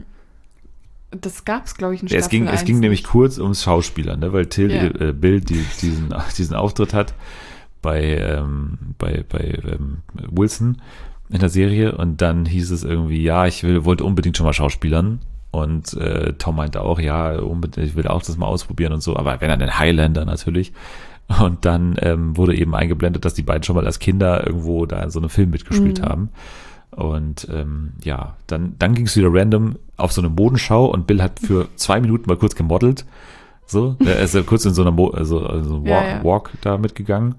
das gab es, glaube ich, in Ja, Staffel es ging, es eins ging nämlich nicht. kurz ums Schauspieler, ne, weil Till, Ja. äh, Bill die, diesen, diesen Auftritt hat bei, ähm, bei, bei ähm, Wilson in der Serie und dann hieß es irgendwie, ja, ich will, wollte unbedingt schon mal Schauspielern und äh, Tom meinte auch, ja, unbedingt, ich will auch das mal ausprobieren und so, aber wenn er den Highlander natürlich. Und dann ähm, wurde eben eingeblendet, dass die beiden schon mal als Kinder irgendwo da in so einem Film mitgespielt Mhm. haben. Und ähm, ja, dann, dann ging es wieder random auf so eine Modenschau und Bill hat für zwei Minuten mal kurz gemodelt So, er ist ja kurz in so einer Mo also, also Walk, Ja, ja. Walk da mitgegangen.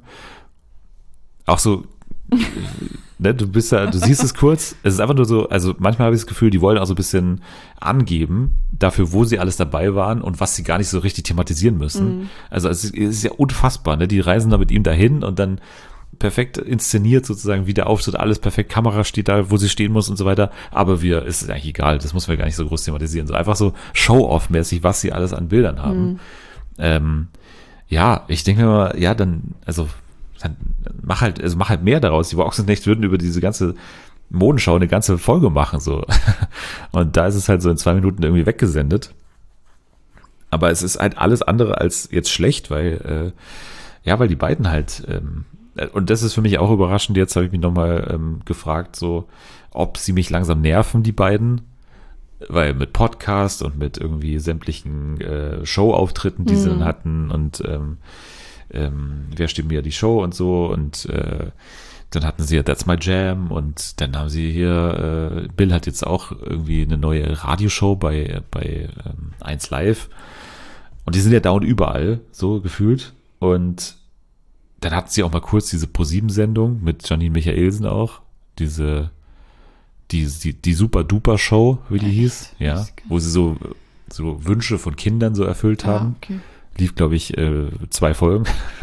Auch so, ne, du bist ja, du siehst es kurz, es ist einfach nur so, also manchmal habe ich das Gefühl, die wollen auch so ein bisschen angeben dafür, wo sie alles dabei waren und was sie gar nicht so richtig thematisieren müssen. Mhm. Also es ist, es ist ja unfassbar, ne? Die reisen da mit ihm dahin und dann perfekt inszeniert sozusagen, wie der Auftritt, alles perfekt, Kamera steht da, wo sie stehen muss und so weiter, aber wir, ist es eigentlich egal, das muss man gar nicht so groß thematisieren, so einfach so Show-off-mäßig, was sie alles an Bildern haben. Mhm. Ähm, ja, ich denke mir mal, ja, dann, also, dann mach halt, also mach halt mehr daraus. Die Ochsenknecht würden über diese ganze Modenschau eine ganze Folge machen, so. Und da ist es halt so in zwei Minuten irgendwie weggesendet. Aber es ist halt alles andere als jetzt schlecht, weil, äh, ja, weil die beiden halt, ähm, und das ist für mich auch überraschend, jetzt habe ich mich nochmal ähm, gefragt, so, ob sie mich langsam nerven, die beiden, weil mit Podcast und mit irgendwie sämtlichen äh, Showauftritten, die sie Mhm. dann hatten und ähm, ähm, wer stimmt mir die Show und so und äh, dann hatten sie ja That's My Jam und dann haben sie hier, äh, Bill hat jetzt auch irgendwie eine neue Radioshow bei, bei ähm, eins Live und die sind ja dauernd überall, so gefühlt und dann hatten sie auch mal kurz diese ProSieben-Sendung mit Janine Michaelsen auch, diese die, die, die Super-Duper-Show, wie die Echt? hieß, ja, Weiß ich gar nicht. wo sie so, so Wünsche von Kindern so erfüllt Ah, haben. okay. Lief, glaube ich, äh, zwei Folgen.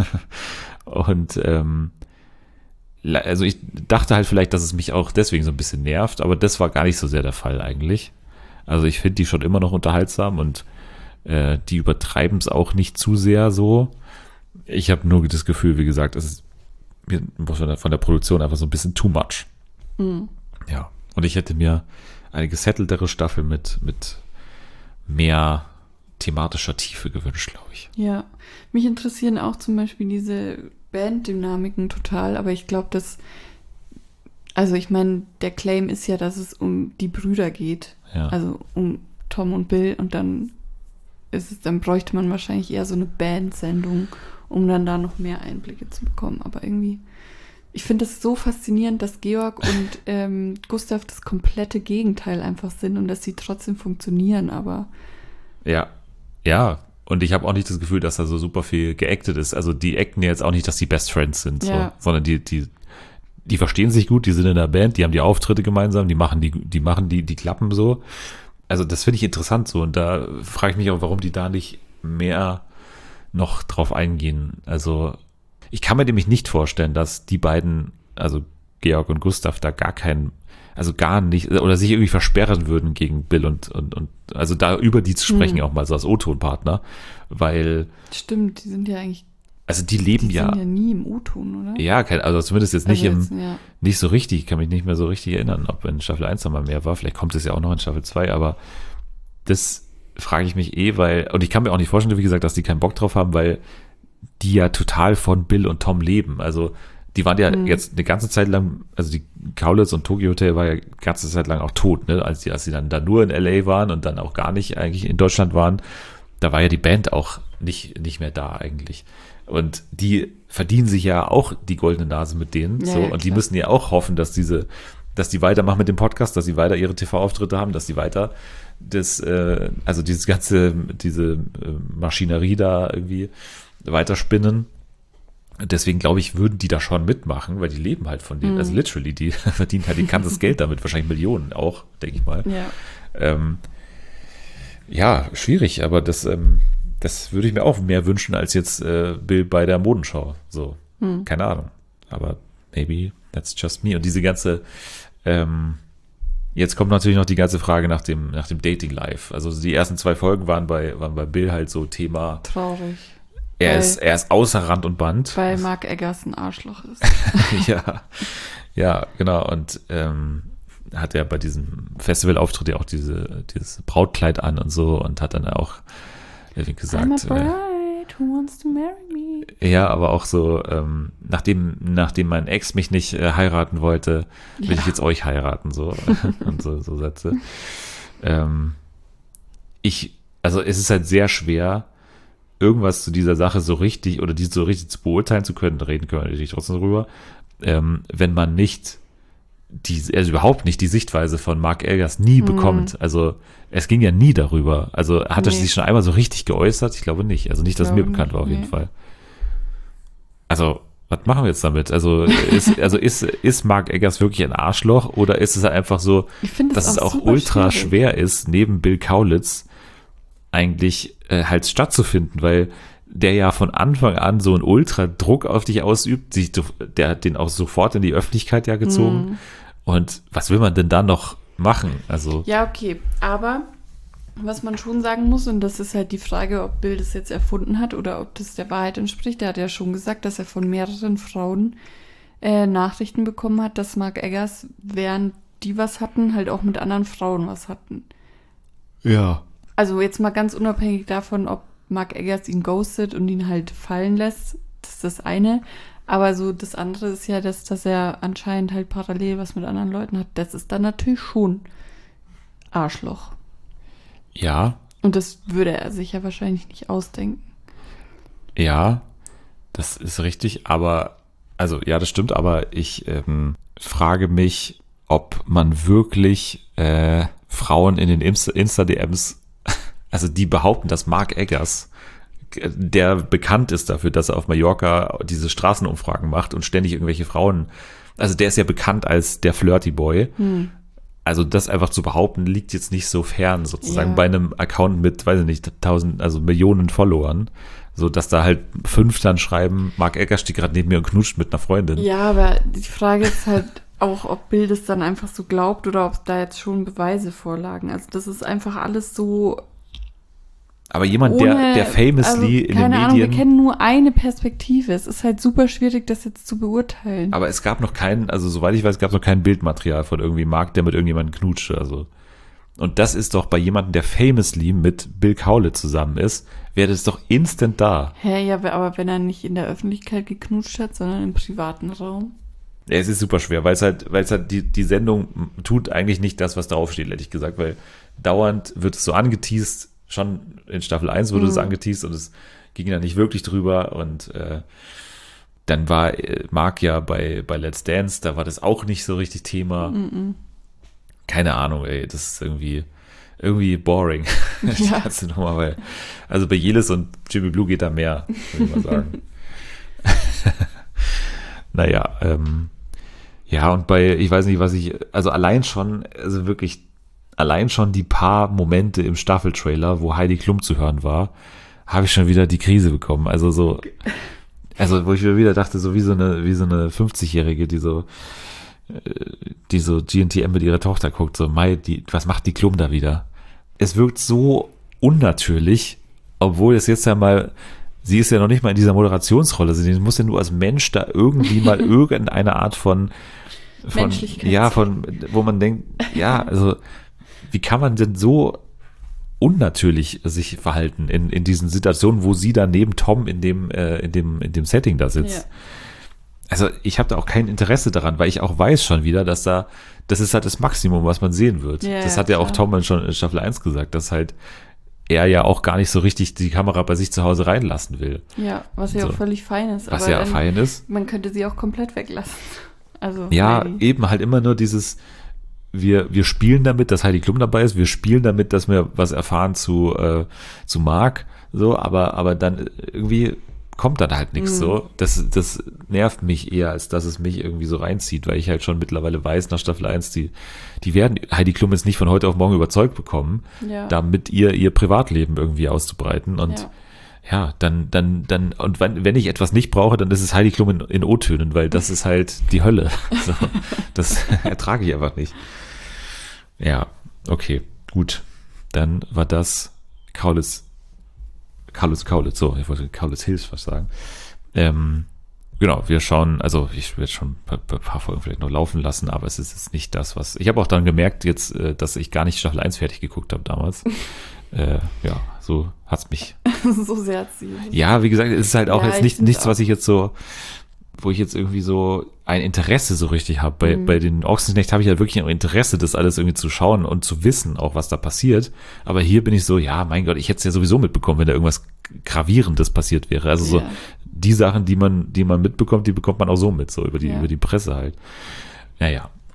Und ähm, la- also ich dachte halt vielleicht, dass es mich auch deswegen so ein bisschen nervt, aber das war gar nicht so sehr der Fall eigentlich. Also ich finde die schon immer noch unterhaltsam und äh, die übertreiben es auch nicht zu sehr so. Ich habe nur das Gefühl, wie gesagt, es ist mir von der, von der Produktion einfach so ein bisschen too much. Mhm. Ja, und ich hätte mir eine gesetteltere Staffel mit, mit mehr thematischer Tiefe gewünscht, glaube ich. Ja, mich interessieren auch zum Beispiel diese Banddynamiken total, aber ich glaube, dass, also ich meine, der Claim ist ja, dass es um die Brüder geht, Ja, also um Tom und Bill und dann ist es, dann bräuchte man wahrscheinlich eher so eine Bandsendung, um dann da noch mehr Einblicke zu bekommen, aber irgendwie, ich finde es so faszinierend, dass Georg und ähm, Gustav das komplette Gegenteil einfach sind und dass sie trotzdem funktionieren, aber ja, ja. Und ich habe auch nicht das Gefühl, dass da so super viel geactet ist. Also die acten ja jetzt auch nicht, dass die Best Friends sind, so, Ja. sondern die, die, die verstehen sich gut, die sind in der Band, die haben die Auftritte gemeinsam, die machen die, die machen die, die klappen so. Also das finde ich interessant so. Und da frage ich mich auch, warum die da nicht mehr noch drauf eingehen. Also ich kann mir nämlich nicht vorstellen, dass die beiden, also Georg und Gustav, da gar keinen, also gar nicht, oder sich irgendwie versperren würden gegen Bill und, und, und also da über die zu sprechen, Hm. auch mal so als O-Ton-Partner, weil, stimmt, die sind ja eigentlich, also die leben die ja, sind ja nie im O-Ton, oder? ja, kein, also zumindest jetzt nicht also im, jetzt, ja. nicht so richtig, ich kann mich nicht mehr so richtig erinnern, ob in Staffel eins nochmal mehr war, vielleicht kommt es ja auch noch in Staffel zwei, aber das frage ich mich eh, weil, und ich kann mir auch nicht vorstellen, wie gesagt, dass die keinen Bock drauf haben, weil die ja total von Bill und Tom leben, also die waren ja Mhm. jetzt eine ganze Zeit lang, also die Kaulitz und Tokyo Hotel war ja eine ganze Zeit lang auch tot, ne, als die, als sie dann da nur in L A waren und dann auch gar nicht eigentlich in Deutschland waren, da war ja die Band auch nicht, nicht mehr da eigentlich. Und die verdienen sich ja auch die goldene Nase mit denen, Ja, so, ja, und die klar. müssen ja auch hoffen, dass diese, dass die weitermachen mit dem Podcast, dass sie weiter ihre T V-Auftritte haben, dass sie weiter das, äh, also dieses ganze, diese äh, Maschinerie da irgendwie weiterspinnen. Deswegen glaube ich, würden die da schon mitmachen, weil die leben halt von denen, Mhm. also literally, die verdienen halt ihr ganzes Geld damit, wahrscheinlich Millionen auch, denke ich mal. Ja. Ähm, ja, schwierig, aber das, ähm, das würde ich mir auch mehr wünschen als jetzt äh, Bill bei der Modenschau. So, Hm. keine Ahnung. Aber maybe that's just me. Und diese ganze, ähm, jetzt kommt natürlich noch die ganze Frage nach dem, nach dem Dating Life. Also die ersten zwei Folgen waren bei, waren bei Bill halt so Thema, Traurig. er Weil- ist, er ist außer Rand und Band. Weil Mark Eggers ein Arschloch ist. ja, ja, genau. Und ähm, hat er bei diesem Festivalauftritt ja auch diese, dieses Brautkleid an und so und hat dann auch irgendwie I'm a gesagt, äh, bride who wants to marry me. ja, aber auch so, ähm, nachdem, nachdem mein Ex mich nicht äh, heiraten wollte, will Ja. ich jetzt euch heiraten, so und so, so Sätze. Ähm, ich, also es ist halt sehr schwer, irgendwas zu dieser Sache so richtig oder die so richtig zu beurteilen zu können, reden können wir natürlich trotzdem drüber, ähm, wenn man nicht die, also überhaupt nicht die Sichtweise von Mark Eggers nie Mhm. bekommt. Also es ging ja nie darüber. Also hat er Nee. sich schon einmal so richtig geäußert? Ich glaube nicht. Also nicht, dass es mir Glaube bekannt nicht, war auf jeden nee. Fall. Also, was machen wir jetzt damit? Also ist, also ist, ist Mark Eggers wirklich ein Arschloch oder ist es halt einfach so, Ich finde dass es auch super ultra schwierig. schwer ist, neben Bill Kaulitz eigentlich äh, halt stattzufinden, weil der ja von Anfang an so einen Ultra-Druck auf dich ausübt, sich, so- der hat den auch sofort in die Öffentlichkeit ja gezogen. Mhm. Und was will man denn da noch machen? Also, Ja, okay. Aber was man schon sagen muss, und das ist halt die Frage, ob Bill das jetzt erfunden hat oder ob das der Wahrheit entspricht. Er hat ja schon gesagt, dass er von mehreren Frauen äh, Nachrichten bekommen hat, dass Mark Eggers, während die was hatten, halt auch mit anderen Frauen was hatten. ja. Also jetzt mal ganz unabhängig davon, ob Mark Eggers ihn ghostet und ihn halt fallen lässt, das ist das eine. Aber so das andere ist ja, dass, dass er anscheinend halt parallel was mit anderen Leuten hat. Das ist dann natürlich schon Arschloch. Ja, Und das würde er sich ja wahrscheinlich nicht ausdenken. ja, das ist richtig, aber, also ja, das stimmt, aber ich ähm, frage mich, ob man wirklich äh, Frauen in den Insta- Insta-D Ms, also die behaupten, dass Mark Eggers, äh, der bekannt ist dafür, dass er auf Mallorca diese Straßenumfragen macht und ständig irgendwelche Frauen, also der ist ja bekannt als der Flirty Boy. Hm. Also das einfach zu behaupten, liegt jetzt nicht so fern, sozusagen Ja. bei einem Account mit, weiß ich nicht, tausend, also Millionen Followern, so dass da halt fünf dann schreiben, Mark Eggers steht gerade neben mir und knutscht mit einer Freundin. Ja, aber die Frage ist halt auch, ob Bill das dann einfach so glaubt oder ob da jetzt schon Beweise vorlagen. Also das ist einfach alles so Aber jemand, ohne, der, der famously also, in den keine Ahnung, wir Medien, kennen nur eine Perspektive. Es ist halt super schwierig, das jetzt zu beurteilen. aber es gab noch keinen, also soweit ich weiß, gab es noch kein Bildmaterial von irgendwie Mark, der mit irgendjemandem knutschte, also. Und das ist doch bei jemandem, der famously mit Bill Kaulitz zusammen ist, wäre das doch instant da. Hä, ja, aber wenn er nicht in der Öffentlichkeit geknutscht hat, sondern im privaten Raum. Ja, es ist super schwer, weil es halt, weil es halt die, die Sendung tut eigentlich nicht das, was draufsteht, ehrlich gesagt, weil dauernd wird es so angeteast, schon in Staffel eins wurde es Mhm. angeteast und es ging da nicht wirklich drüber und äh, dann war äh, Mark ja bei, bei Let's Dance, da war das auch nicht so richtig Thema. Mhm. Keine Ahnung, ey, das ist irgendwie, irgendwie boring. Ja. Die ganze Nummer, weil, also bei Jelis und Jimmy Blue geht da mehr, würde ich mal sagen. Naja, ähm, ja, und bei, ich weiß nicht, was ich, also allein schon, also wirklich, allein schon die paar Momente im Staffeltrailer, wo Heidi Klum zu hören war, habe ich schon wieder die Krise bekommen. Also so, also wo ich mir wieder dachte, so wie so eine, wie so eine fünfzigjährige, die so, äh, die so G N T M mit ihrer Tochter guckt, so, Mai, die, was macht die Klum da wieder? Es wirkt so unnatürlich, obwohl es jetzt ja mal, sie ist ja noch nicht mal in dieser Moderationsrolle, sie muss ja nur als Mensch da irgendwie mal irgendeine Art von, von Menschlichkeit. ja, von, wo man denkt, ja, also, wie kann man denn so unnatürlich sich verhalten in, in diesen Situationen, wo sie da neben Tom in dem, äh, in dem, in dem Setting da sitzt? Ja. Also ich habe da auch kein Interesse daran, weil ich auch weiß schon wieder, dass da, das ist halt das Maximum, was man sehen wird. Ja, das ja, hat ja auch klar. Tom schon in Staffel eins gesagt, dass halt er ja auch gar nicht so richtig die Kamera bei sich zu Hause reinlassen will. Ja, was ja So. auch völlig fein ist. Was aber ja dann- fein ist. Man könnte sie auch komplett weglassen. Also Ja, Heidi. eben halt immer nur dieses, wir, wir spielen damit, dass Heidi Klum dabei ist, wir spielen damit, dass wir was erfahren zu, äh, zu Mark, so, aber, aber dann irgendwie kommt dann halt nichts Mhm. so. Das, das nervt mich eher, als dass es mich irgendwie so reinzieht, weil ich halt schon mittlerweile weiß, nach Staffel eins, die, die werden Heidi Klum jetzt nicht von heute auf morgen überzeugt bekommen, Ja. damit ihr ihr Privatleben irgendwie auszubreiten und Ja. ja, dann, dann, dann, und wenn, wenn ich etwas nicht brauche, dann ist es Heidi Klum in, in O-Tönen, weil das ist halt die Hölle. So, das ertrage ich einfach nicht. Ja, okay, gut. Dann war das Kaulitz, Kaulitz, Kaulitz, so, ich wollte Kaulitz Hills was sagen. Ähm, genau, wir schauen, also ich werde schon ein paar, paar Folgen vielleicht noch laufen lassen, aber es ist jetzt nicht das, was, ich habe auch dann gemerkt jetzt, äh, dass ich gar nicht Staffel eins fertig geguckt habe damals. äh, ja, so hat's mich. So sehr hat sie. Ja, wie gesagt, es ist halt auch Ja, jetzt ich nicht, find's nichts, was auch. ich jetzt so, wo ich jetzt irgendwie so ein Interesse so richtig habe. Bei, Mhm. bei den Ochsenknecht habe ich halt wirklich ein Interesse, das alles irgendwie zu schauen und zu wissen, auch was da passiert. Aber hier bin ich so, ja, mein Gott, ich hätte es ja sowieso mitbekommen, wenn da irgendwas Gravierendes passiert wäre. Also so Ja. die Sachen, die man, die man mitbekommt, die bekommt man auch so mit, so über die, Ja. über die Presse halt. Naja,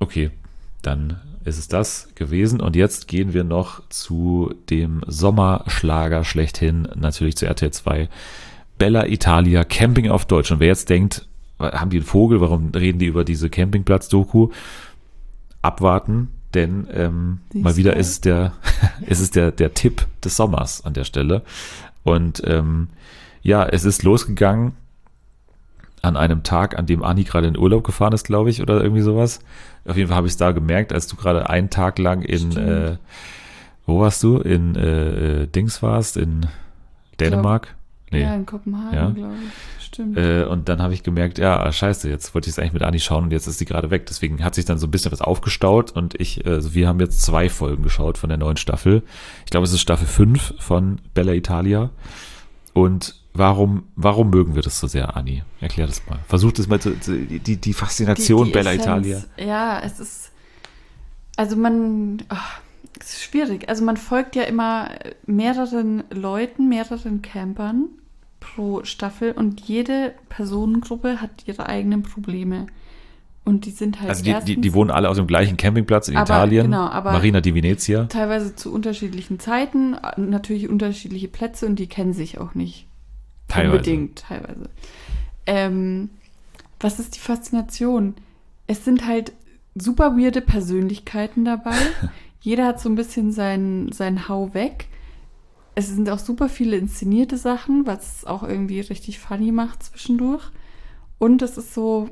okay, dann ist es das gewesen. Und jetzt gehen wir noch zu dem Sommerschlager schlechthin, natürlich zu R T L zwei. Bella Italia, Camping auf Deutsch. Und wer jetzt denkt, haben die einen Vogel, warum reden die über diese Campingplatz-Doku? Abwarten, denn ähm, mal wieder ist es der, ist es der, der Tipp des Sommers an der Stelle. Und ähm, ja, es ist losgegangen an einem Tag, an dem Anni gerade in Urlaub gefahren ist, glaube ich, oder irgendwie sowas. Auf jeden Fall habe ich es da gemerkt, als du gerade einen Tag lang in, äh, wo warst du? In äh, Dings warst, in Dänemark? Nee. Ja, in Kopenhagen, Ja. glaube ich. Stimmt. Äh, und dann habe ich gemerkt, ja, scheiße, jetzt wollte ich es eigentlich mit Anni schauen und jetzt ist sie gerade weg. Deswegen hat sich dann so ein bisschen was aufgestaut und ich, also wir haben jetzt zwei Folgen geschaut von der neuen Staffel. Ich glaube, es ist Staffel fünf von Bella Italia. Und warum, warum mögen wir das so sehr, Anni? Erklär das mal. Versuch das mal zu, zu die, die Faszination Die- die Bella Essenz. Italia. Ja, es ist, also man, ach, es ist schwierig. Also man folgt ja immer mehreren Leuten, mehreren Campern pro Staffel und jede Personengruppe hat ihre eigenen Probleme. Und die sind halt Also die, erstens die, die wohnen alle aus dem gleichen Campingplatz in Aber, Italien, genau, aber- Marina di Venezia. teilweise zu unterschiedlichen Zeiten, natürlich unterschiedliche Plätze und die kennen sich auch nicht. Teilweise. Unbedingt, teilweise. Ähm, was ist die Faszination? Es sind halt super weirde Persönlichkeiten dabei. Jeder hat so ein bisschen seinen sein Hau weg. Es sind auch super viele inszenierte Sachen, was es auch irgendwie richtig funny macht zwischendurch. Und es ist so,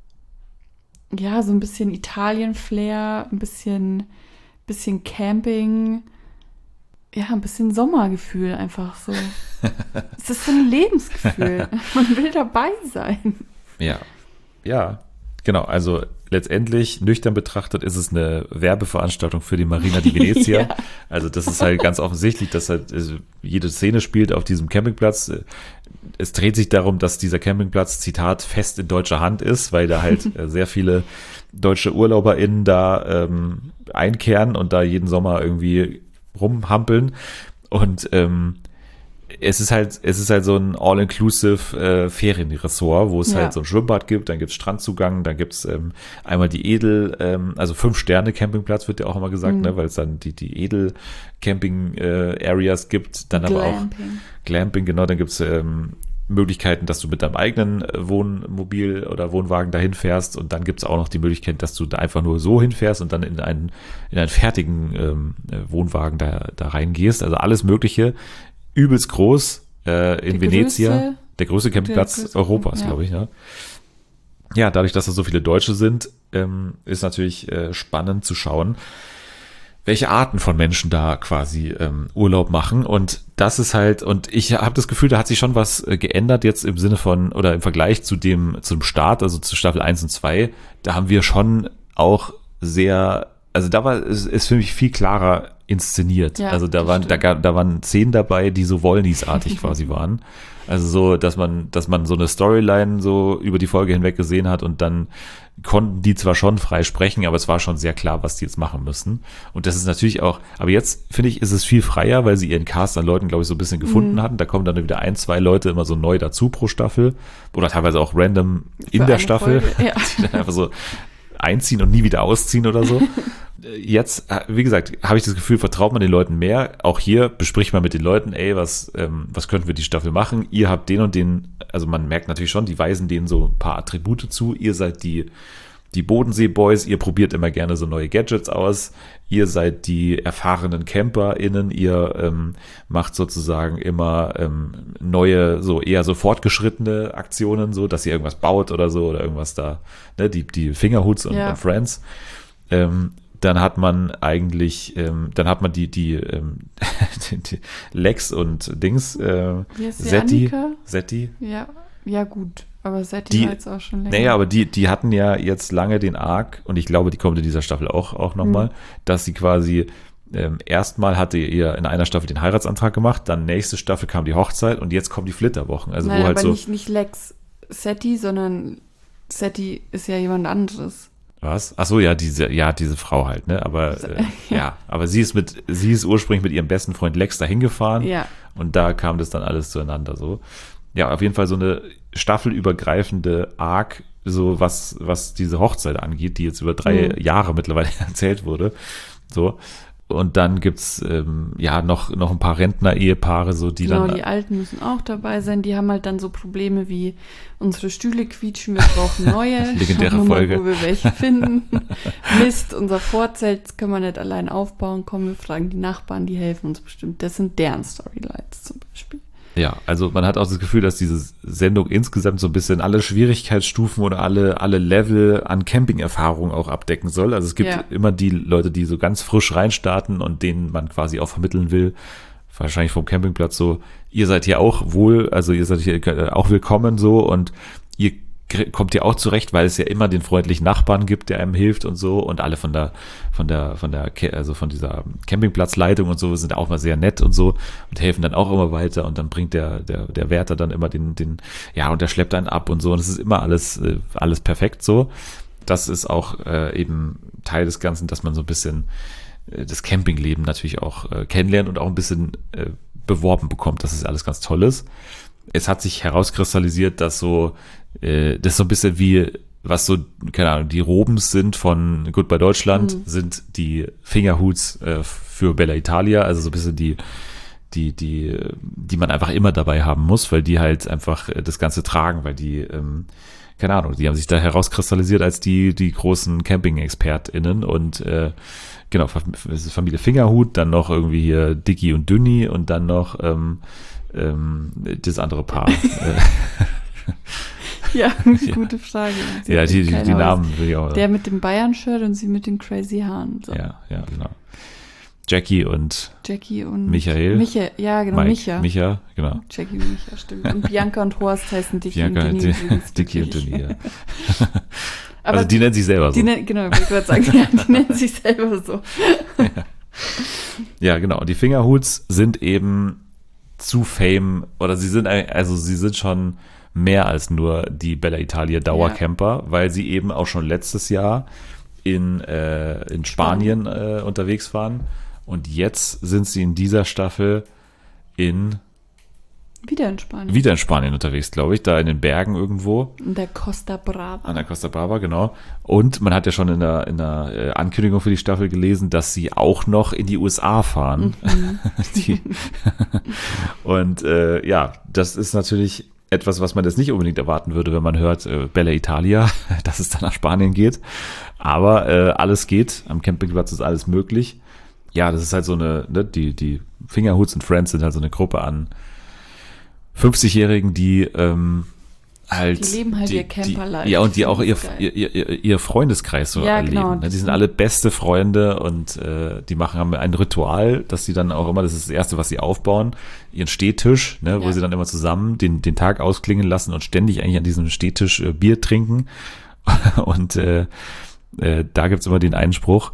ja, so ein bisschen Italien-Flair, ein bisschen, bisschen Camping, ja, ein bisschen Sommergefühl einfach so. Es ist so ein Lebensgefühl. Man will dabei sein. Ja, ja, genau. Also letztendlich, nüchtern betrachtet, ist es eine Werbeveranstaltung für die Marina di Venezia. Ja. Also das ist halt ganz offensichtlich, dass halt also jede Szene spielt auf diesem Campingplatz. Es dreht sich darum, dass dieser Campingplatz, Zitat, fest in deutscher Hand ist, weil da halt äh, sehr viele deutsche UrlauberInnen da ähm, einkehren und da jeden Sommer irgendwie rumhampeln. Und ähm, es ist halt, es ist halt so ein all-inclusive äh, Ferienressort, wo es Ja. halt so ein Schwimmbad gibt, dann gibt's Strandzugang, dann gibt's ähm, einmal die Edel, ähm, also Fünf-Sterne-Campingplatz wird ja auch immer gesagt, Mhm. ne, weil es dann die, die Edel-Camping-Areas gibt, dann aber auch Glamping. Glamping, genau, dann gibt's ähm, Möglichkeiten, dass du mit deinem eigenen äh, Wohnmobil oder Wohnwagen dahin fährst und dann gibt's auch noch die Möglichkeit, dass du da einfach nur so hinfährst und dann in einen, in einen fertigen ähm, äh, Wohnwagen da, da reingehst, also alles Mögliche. Übelst groß äh, in Der Venezia, größte- der größte Campingplatz größte- Europas, ja. glaube ich. Ja. ja, dadurch, dass da so viele Deutsche sind, ähm, ist natürlich äh, spannend zu schauen, welche Arten von Menschen da quasi ähm, Urlaub machen. Und das ist halt, und ich habe das Gefühl, da hat sich schon was äh, geändert jetzt im Sinne von, oder im Vergleich zu dem, zum Start, also zu Staffel eins und zwei, da haben wir schon auch sehr, also da war es ist für mich viel klarer inszeniert. Ja, also da das waren, da, stimmt. ga- da waren Szenen dabei, die so Wollnies-artig quasi waren. Also so, dass man, dass man so eine Storyline so über die Folge hinweg gesehen hat und dann konnten die zwar schon frei sprechen, aber es war schon sehr klar, was die jetzt machen müssen. Und das ist natürlich auch, aber jetzt finde ich, ist es viel freier, weil sie ihren Cast an Leuten, glaube ich, so ein bisschen gefunden Mhm. hatten. Da kommen dann wieder ein, zwei Leute immer so neu dazu pro Staffel oder teilweise auch random in Für der eine Staffel, Folge, ja. die dann einfach so einziehen und nie wieder ausziehen oder so. Jetzt, wie gesagt, habe ich das Gefühl, vertraut man den Leuten mehr. Auch hier bespricht man mit den Leuten, ey, was, ähm, was könnten wir die Staffel machen? Ihr habt den und den, also man merkt natürlich schon, die weisen denen so ein paar Attribute zu. Ihr seid die, die Bodensee-Boys, ihr probiert immer gerne so neue Gadgets aus. Ihr seid die erfahrenen CamperInnen, ihr ähm, macht sozusagen immer ähm, neue, so eher so fortgeschrittene Aktionen, so, dass ihr irgendwas baut oder so oder irgendwas da, ne, die, die Fingerhoots und, Ja. und Friends. Ähm, dann hat man eigentlich, ähm, dann hat man die, die, ähm, die, die Lex und Dings, äh, Wie heißt die, Setti, Annika? Setti. Ja, ja gut. Aber Setti Die- war jetzt auch schon länger. Naja, aber die, die hatten ja jetzt lange den Arc, und ich glaube, die kommt in dieser Staffel auch, auch nochmal, Mhm. dass sie quasi, ähm, erstmal hatte ihr in einer Staffel den Heiratsantrag gemacht, dann nächste Staffel kam die Hochzeit und jetzt kommen die Flitterwochen. Also Nein, wo halt aber so, nicht, nicht Lex Setti, sondern Setti ist ja jemand anderes. was? Ach so, ja, diese, ja, diese Frau halt, ne, aber, äh, ja, aber sie ist mit, sie ist ursprünglich mit ihrem besten Freund Lex dahin gefahren. Ja. Und da kam das dann alles zueinander so. Ja, auf jeden Fall so eine staffelübergreifende Arc so was, was diese Hochzeit angeht, die jetzt über drei Mhm. Jahre mittlerweile erzählt wurde. So. Und dann gibt's ähm, ja noch, noch ein paar Rentner-Ehepaare, so die Genau, dann. die Alten müssen auch dabei sein. Die haben halt dann so Probleme wie unsere Stühle quietschen, wir brauchen neue. Legendäre Schauen wir mal, Folge. wo wir welche finden. Mist, unser Vorzelt können wir nicht allein aufbauen. Komm, wir fragen die Nachbarn, die helfen uns bestimmt. Das sind deren Storylines zum Beispiel. Ja, also man hat auch das Gefühl, dass diese Sendung insgesamt so ein bisschen alle Schwierigkeitsstufen oder alle, alle Level an Camping-Erfahrung auch abdecken soll. Also es gibt Ja. immer die Leute, die so ganz frisch reinstarten und denen man quasi auch vermitteln will, wahrscheinlich vom Campingplatz so, ihr seid hier auch wohl, also ihr seid hier äh, auch willkommen so und ihr kr- kommt hier auch zurecht, weil es ja immer den freundlichen Nachbarn gibt, der einem hilft und so und alle von der, von der, von der, Ca- also von dieser Campingplatzleitung und so sind auch mal sehr nett und so und helfen dann auch immer weiter und dann bringt der, der, der Wärter dann immer den, den, ja und der schleppt einen ab und so und es ist immer alles, äh, alles perfekt so. Das ist auch äh, eben Teil des Ganzen, dass man so ein bisschen äh, das Campingleben natürlich auch äh, kennenlernt und auch ein bisschen äh, beworben bekommt, dass es alles ganz toll ist. Es hat sich herauskristallisiert, dass so, äh, das ist so ein bisschen wie, was so, keine Ahnung, die Robens sind von Goodbye Deutschland, Mhm. sind die Fingerhuts äh, für Bella Italia, also so ein bisschen die, die, die, die man einfach immer dabei haben muss, weil die halt einfach äh, das Ganze tragen, weil die, ähm, keine Ahnung, die haben sich da herauskristallisiert als die, die großen Camping-ExpertInnen und äh, genau, es ist Familie Fingerhut, dann noch irgendwie hier Dicky und Dünni und dann noch ähm, ähm, das andere Paar. Äh, Ja, gute Frage. Sie ja, hat die, die, keine die Ahnung. Namen will ich auch. Der mit dem Bayern-Shirt und sie mit den crazy Haaren. So. Ja, ja, genau. Jackie und Jackie und Michael. Micha, ja, genau, Mike, Micha. Micha, genau. Jackie und Micha, stimmt. Und Bianca und Horst heißen Dicky Bianca, und und Dini. Di- übrigens Dicky und wirklich. Dünni, ja. Aber Also die nennen sich selber so. die nennen, genau, ich wollte gerade sagen, ja, die nennen sich selber so. Ja, genau. Und die Fingerhuts sind eben zu Fame, oder sie sind, ein- also sie sind schon mehr als nur die Bella Italia Dauercamper, weil sie eben auch schon letztes Jahr in, äh, in Spanien äh, unterwegs waren. Und jetzt sind sie in dieser Staffel in, Wieder in Spanien. wieder in Spanien unterwegs, glaube ich, da in den Bergen irgendwo. In der Costa Brava. An der Costa Brava, genau. Und man hat ja schon in der, in der äh, Ankündigung für die Staffel gelesen, dass sie auch noch in die U S A fahren. die, und äh, ja, das ist natürlich etwas, was man jetzt nicht unbedingt erwarten würde, wenn man hört, äh, Bella Italia, dass es dann nach Spanien geht. Aber äh, alles geht. Am Campingplatz ist alles möglich. Ja, das ist halt so eine, ne, die, die Fingerhoots and Friends sind halt so eine Gruppe an fünfzigjährigen, die ähm, halt. Die leben halt die, ihr Camper-Life. die, Ja, und die Das auch ist ihr, geil. ihr, ihr, ihr Freundeskreis so Ja, erleben. genau. Ne? Die sind alle beste Freunde und äh, die machen haben ein Ritual, dass sie dann auch immer, das ist das Erste, was sie aufbauen, ihren Stehtisch, ne, wo Ja. sie dann immer zusammen den, den Tag ausklingen lassen und ständig eigentlich an diesem Stehtisch äh, Bier trinken. Und äh, äh, da gibt's immer den Einspruch,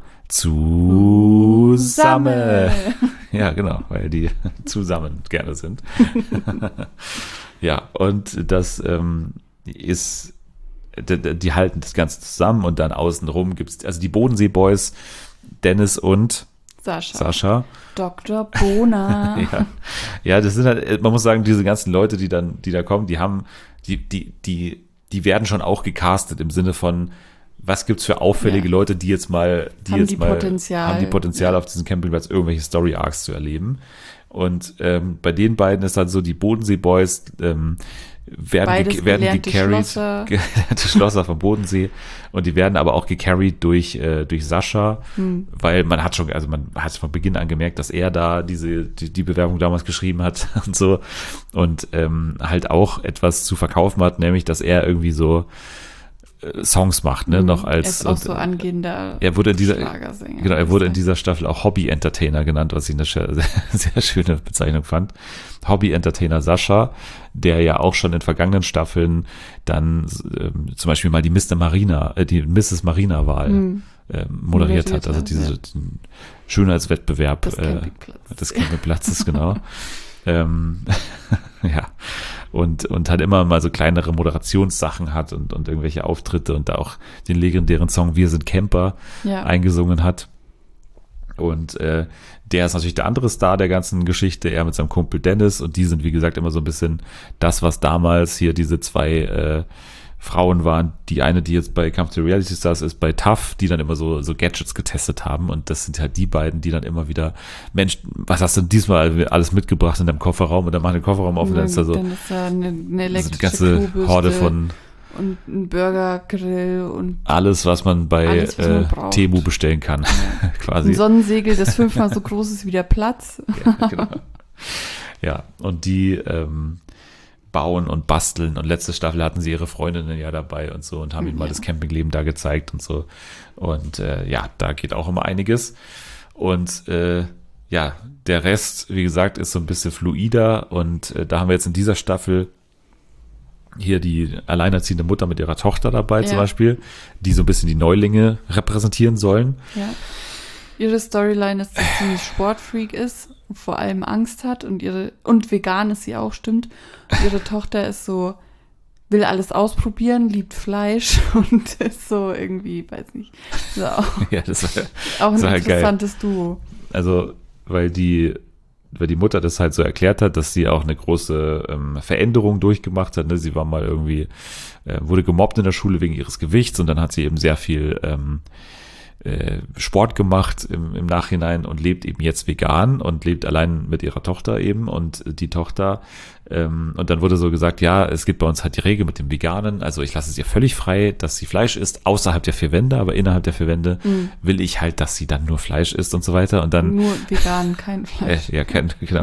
zusammen. Ja, genau, weil die zusammen gerne sind. Ja, und das ähm, ist, die, die halten das Ganze zusammen und dann außenrum gibt's, also die Bodensee Boys, Dennis und Sascha. Sascha. Doktor Bona. Ja, ja, das sind halt, man muss sagen, diese ganzen Leute, die dann, die da kommen, die haben, die, die, die, die werden schon auch gecastet im Sinne von, was gibt's für auffällige Ja. Leute, die jetzt mal, die Haben jetzt die mal, Potenzial. haben die Potenzial Ja. auf diesem Campingplatz irgendwelche Story Arcs zu erleben. Und ähm, bei den beiden ist halt so, die Bodensee Boys ähm, werden, Beides ge werden gelernte gecarried, Schlosser. gelernte Schlosser vom Bodensee und die werden aber auch gecarried durch äh, durch Sascha, Hm. weil man hat schon, also man hat von Beginn an gemerkt, dass er da diese die, die Bewerbung damals geschrieben hat und so und ähm, halt auch etwas zu verkaufen hat, nämlich dass er irgendwie so äh, Songs macht, ne, noch Er als ist auch und, so angehender er wurde in dieser Schlagersänger. Genau, er wurde in dieser Staffel auch Hobby-Entertainer genannt, was ich eine sehr, sehr schöne Bezeichnung fand. Hobby-Entertainer Sascha, der ja auch schon in vergangenen Staffeln dann ähm, zum Beispiel mal die Mister Marina, äh, die Misses Marina-Wahl Hm. ähm, moderiert Moderiert hat. Also hat, diese ja. diesen Schönheitswettbewerb Des äh, Campingplatzes. des Campingplatzes, genau. ähm, ja. Und, und halt immer mal so kleinere Moderationssachen hat und, und irgendwelche Auftritte und da auch den legendären Song Wir sind Camper Ja. eingesungen hat. Und äh, der ist natürlich der andere Star der ganzen Geschichte, er mit seinem Kumpel Dennis und die sind, wie gesagt, immer so ein bisschen das, was damals hier diese zwei äh, Frauen waren. Die eine, die jetzt bei Kampf der Reality Stars ist, bei Tough, die dann immer so, so Gadgets getestet haben. Und das sind halt die beiden, die dann immer wieder, Mensch, was hast du denn diesmal alles mitgebracht in deinem Kofferraum? Und dann machen den Kofferraum auf und dann ist da so, dann ist da eine, eine elektrische die ganze Klobürste Horde von und ein Burgergrill und alles, was man bei alles, was man äh, braucht. Temu bestellen kann, quasi. ein Sonnensegel, das fünfmal so groß ist wie der Platz. Ja, genau. Ja, und die ähm, bauen und basteln. Und letzte Staffel hatten sie ihre Freundinnen ja dabei und so und haben ihnen mal Ja. das Campingleben da gezeigt und so. Und äh, ja, da geht auch immer einiges. Und äh, ja, der Rest, wie gesagt, ist so ein bisschen fluider. Und äh, da haben wir jetzt in dieser Staffel hier die alleinerziehende Mutter mit ihrer Tochter dabei, Ja. zum Beispiel, die so ein bisschen die Neulinge repräsentieren sollen. Ja. Ihre Storyline ist, dass sie ein Sportfreak ist und vor allem Angst hat und ihre und vegan ist sie auch, stimmt. Und ihre Tochter ist so, will alles ausprobieren, liebt Fleisch und ist so irgendwie, weiß nicht, so auch, Ja, das war, auch ein das war halt geil. interessantes Duo. Also, weil die, weil die Mutter das halt so erklärt hat, dass sie auch eine große ähm, Veränderung durchgemacht hat. Ne? Sie war mal irgendwie, äh, wurde gemobbt in der Schule wegen ihres Gewichts und dann hat sie eben sehr viel ähm, äh, Sport gemacht im, im Nachhinein und lebt eben jetzt vegan und lebt allein mit ihrer Tochter eben und die Tochter ähm, und dann wurde so gesagt, ja, es gibt bei uns halt die Regel mit dem Veganen, also ich lasse es ihr völlig frei, dass sie Fleisch isst, außerhalb der vier Wände, aber innerhalb der vier Wände Mhm. will ich halt, dass sie dann nur Fleisch isst und so weiter und dann Nur vegan, kein Fleisch. äh, ja, kein, genau.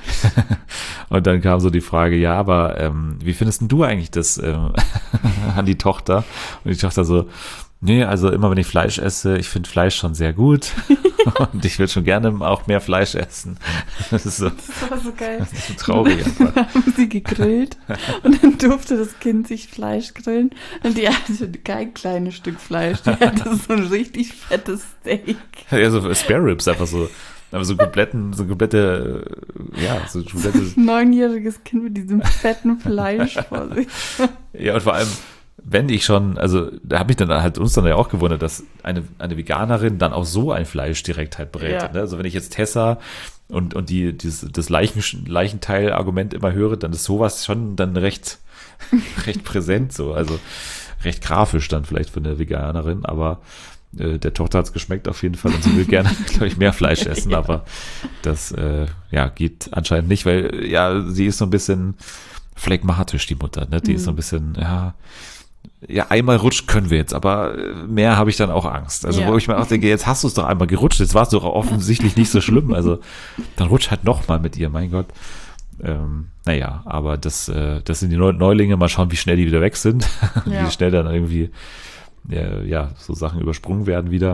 Und dann kam so die Frage, ja, aber ähm, wie findest denn du eigentlich das ähm, an die Tochter? Und die Tochter so, nee, also immer wenn ich Fleisch esse, ich finde Fleisch schon sehr gut und ich will schon gerne auch mehr Fleisch essen. Das ist so, Das war so geil. das ist so traurig einfach. Dann haben sie gegrillt und dann durfte das Kind sich Fleisch grillen und die hatte kein kleines Stück Fleisch, die hatte so ein richtig fettes Steak. Ja, so Spare Ribs einfach so, aber so kompletten, so komplette, äh, ja, so komplette, Neunjähriges Kind mit diesem fetten Fleisch vor sich. ja und vor allem, wenn ich schon, also da habe ich dann halt uns dann ja auch gewundert, dass eine, eine Veganerin dann auch so ein Fleisch direkt halt brät. Ja. Ne? Also wenn ich jetzt Tessa und, und die, dieses, das Leichen, Leichenteil-Argument immer höre, dann ist sowas schon dann recht, recht präsent so. Also recht grafisch dann vielleicht für eine Veganerin, aber äh, der Tochter hat's geschmeckt auf jeden Fall und sie will gerne, glaube ich, mehr Fleisch essen, Ja. aber das äh, ja geht anscheinend nicht, weil ja, sie ist so ein bisschen phlegmatisch, die Mutter, ne? Die Mhm. ist so ein bisschen, ja, ja, einmal rutscht können wir jetzt, aber mehr habe ich dann auch Angst. Also Ja. wo ich mir auch denke, jetzt hast du es doch einmal gerutscht, jetzt war es doch offensichtlich nicht so schlimm. Also dann rutsch halt noch mal mit ihr, mein Gott. Ähm, naja, aber das, äh, das sind die Neu- Neulinge, mal schauen, wie schnell die wieder weg sind, Ja. wie schnell dann irgendwie äh, ja, so Sachen übersprungen werden wieder.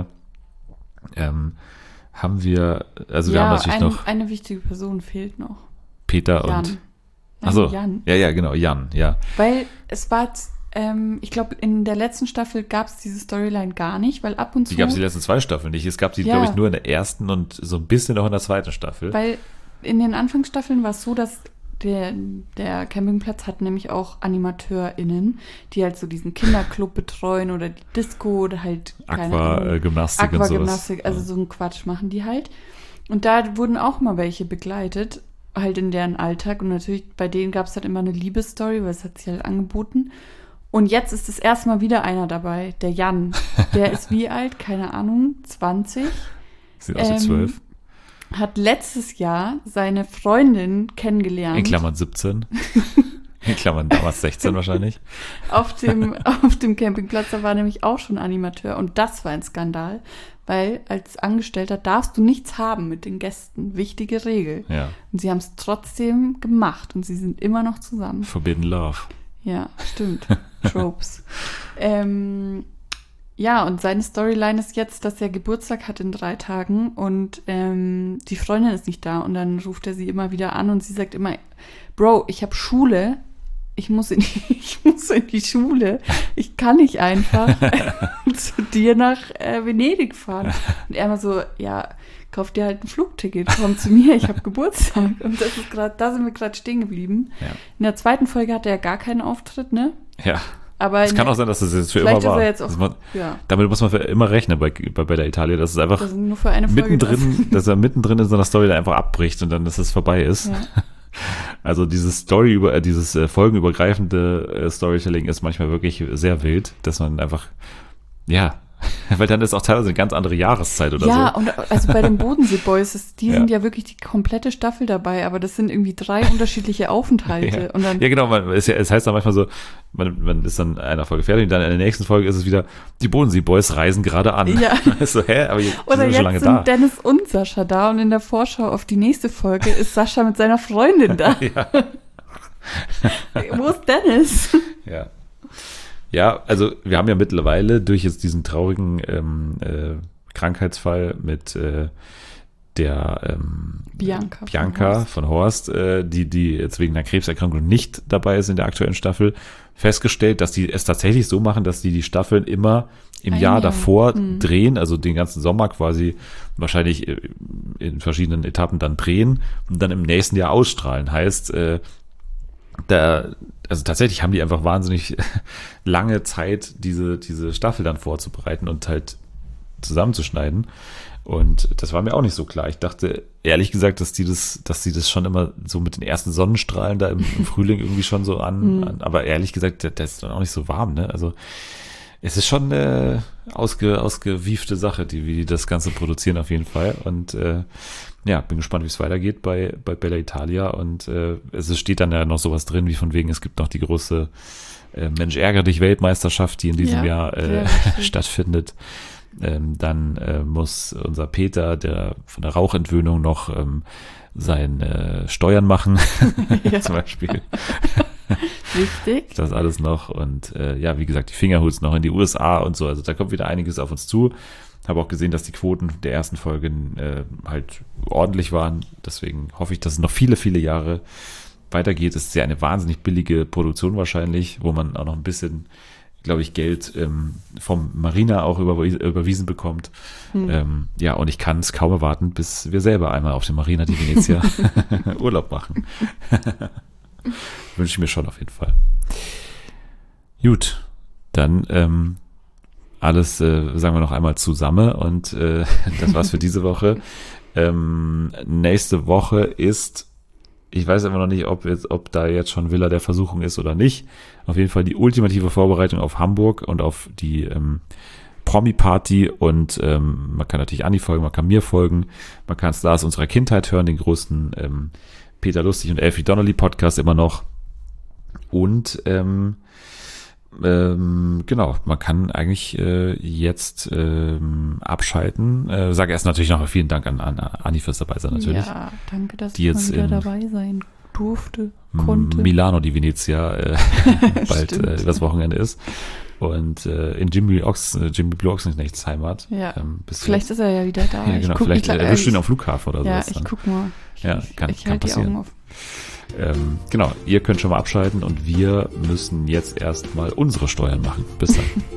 Ähm, haben wir, also wir ja, haben natürlich ein, noch eine wichtige Person fehlt noch. Peter Jan. und Nein, achso, Jan. ja, ja, genau, Jan, ja. Weil es war, ähm, ich glaube, in der letzten Staffel gab es diese Storyline gar nicht, weil ab und zu. Die gab es die letzten zwei Staffeln nicht. Es gab sie, Ja. glaube ich, nur in der ersten und so ein bisschen auch in der zweiten Staffel. Weil in den Anfangsstaffeln war es so, dass der, der Campingplatz hat nämlich auch AnimateurInnen, die halt so diesen Kinderclub betreuen oder die Disco oder halt keine Ahnung, Aquagymnastik und sowas. Aquagymnastik, also so einen Quatsch machen die halt. Und da wurden auch mal welche begleitet, halt in deren Alltag. Und natürlich bei denen gab es halt immer eine Liebesstory, weil es hat sich halt angeboten. Und jetzt ist es erstmal wieder einer dabei, der Jan. Der ist wie alt? Keine Ahnung, zwanzig. Sieht aus wie Ähm, zwölf. Hat letztes Jahr seine Freundin kennengelernt. In Klammern siebzehn. In Klammern damals sechzehn wahrscheinlich. Auf dem, auf dem Campingplatz, da war nämlich auch schon Animateur. Und das war ein Skandal, weil als Angestellter darfst du nichts haben mit den Gästen. Wichtige Regel. Ja. Und sie haben es trotzdem gemacht und sie sind immer noch zusammen. Forbidden Love. Ja, stimmt. Tropes. ähm, ja, und seine Storyline ist jetzt, dass er Geburtstag hat in drei Tagen und ähm, die Freundin ist nicht da. Und dann ruft er sie immer wieder an und sie sagt immer, Bro, ich habe Schule. Ich muss, in die, ich muss in die Schule. Ich kann nicht einfach zu dir nach äh, Venedig fahren. Und er immer so, ja, kauf dir halt ein Flugticket, komm zu mir, ich habe Geburtstag. Und das ist gerade, da sind wir gerade stehen geblieben. Ja. In der zweiten Folge hatte er gar keinen Auftritt, ne? Ja. Aber Es in kann der- auch sein, dass das jetzt für vielleicht immer war. ist er jetzt auch, Das man, ja, damit muss man für immer rechnen bei, bei, bei der Italia, dass es einfach das ist nur für eine Folge. mittendrin, dass er mittendrin in so einer Story da einfach abbricht und dann, dass es vorbei ist. das. Ja. Also dieses Story über äh, dieses äh, folgenübergreifende äh, Storytelling ist manchmal wirklich sehr wild, dass man einfach, ja, weil dann ist auch teilweise eine ganz andere Jahreszeit oder Ja, so. und also bei den Bodensee Boys, ist, die Ja. sind ja wirklich die komplette Staffel dabei, aber das sind irgendwie drei unterschiedliche Aufenthalte. Ja, Und dann, ja genau, man, es, es heißt dann manchmal so, man, man ist dann in einer Folge fertig und dann in der nächsten Folge ist es wieder, die Bodensee Boys reisen gerade an. Ja. So, hä, aber die Oder sind jetzt schon lange sind da. Dennis und Sascha da und in der Vorschau auf die nächste Folge ist Sascha mit seiner Freundin da. Ja. Wo ist Dennis? Ja. Ja, also wir haben ja mittlerweile durch jetzt diesen traurigen ähm, äh, Krankheitsfall mit äh, der ähm, Bianca von Bianca Horst. von Horst, äh, die, die jetzt wegen einer Krebserkrankung nicht dabei ist in der aktuellen Staffel, festgestellt, dass die es tatsächlich so machen, dass die die Staffeln immer im Ein Jahr Jahr. davor Hm. drehen, also den ganzen Sommer quasi wahrscheinlich äh, in verschiedenen Etappen dann drehen und dann im nächsten Jahr ausstrahlen. Heißt, äh, da, also tatsächlich haben die einfach wahnsinnig lange Zeit, diese, diese Staffel dann vorzubereiten und halt zusammenzuschneiden. Und das war mir auch nicht so klar. Ich dachte, ehrlich gesagt, dass die das, dass sie das schon immer so mit den ersten Sonnenstrahlen da im, im Frühling irgendwie schon so an, an, aber ehrlich gesagt, das ist dann auch nicht so warm, ne? Also, es ist schon eine ausge, ausgewiefte Sache, die, wie die das Ganze produzieren auf jeden Fall. Und äh, ja, bin gespannt, wie es weitergeht bei, bei Bella Italia. Und äh, es steht dann ja noch sowas drin, wie von wegen, es gibt noch die große äh, Mensch ärger dich Weltmeisterschaft, die in diesem Ja, Jahr äh, sehr wichtig. stattfindet. Ähm, dann äh, muss unser Peter, der von der Rauchentwöhnung noch ähm, seine Steuern machen, Ja. zum Beispiel. Wichtig. Das alles noch und äh, ja, wie gesagt, die Fingerhoots noch in die U S A und so, also da kommt wieder einiges auf uns zu. Habe auch gesehen, dass die Quoten der ersten Folgen äh, halt ordentlich waren, deswegen hoffe ich, dass es noch viele, viele Jahre weitergeht. Es ist ja eine wahnsinnig billige Produktion wahrscheinlich, wo man auch noch ein bisschen, glaube ich, Geld ähm, vom Marina auch überwies- überwiesen bekommt. Hm. Ähm, ja, und ich kann es kaum erwarten, bis wir selber einmal auf dem Marina di Venezia Urlaub machen. Wünsche ich mir schon auf jeden Fall. Gut, dann ähm, alles, äh, sagen wir noch einmal zusammen und äh, das war's für diese Woche. Ähm, nächste Woche ist, ich weiß einfach noch nicht, ob, jetzt, ob da jetzt schon Villa der Versuchung ist oder nicht. Auf jeden Fall die ultimative Vorbereitung auf Hamburg und auf die ähm, Promi-Party und ähm, man kann natürlich Anni folgen, man kann mir folgen, man kann Stars unserer Kindheit hören, den größten ähm, Peter Lustig und Elfie Donnelly Podcast immer noch. Und ähm, ähm, genau, man kann eigentlich äh, jetzt ähm, abschalten. Äh, sage erst natürlich noch vielen Dank an, an Anni fürs dabei sein natürlich. Ja, danke, dass Die ich mal jetzt wieder in- dabei sein durfte, M- konnte. Milano di Venezia äh, bald Stimmt. äh, übers Wochenende ist. Und äh, in Jimmy Ochs, äh, Jimmy Blue Ochsenknechts Heimat. Ja. Ähm, bist du Vielleicht ist er ja wieder da. Ja, Ich genau. guck- Vielleicht ich, äh, erwischst du ihn ich- am Flughafen oder Ja, sowas. ich dann. guck mal. Ich, Ja, ich, kann- ich kann halte die passieren. Augen offen. Ähm, genau, ihr könnt schon mal abschalten und wir müssen jetzt erstmal unsere Steuern machen. Bis dann.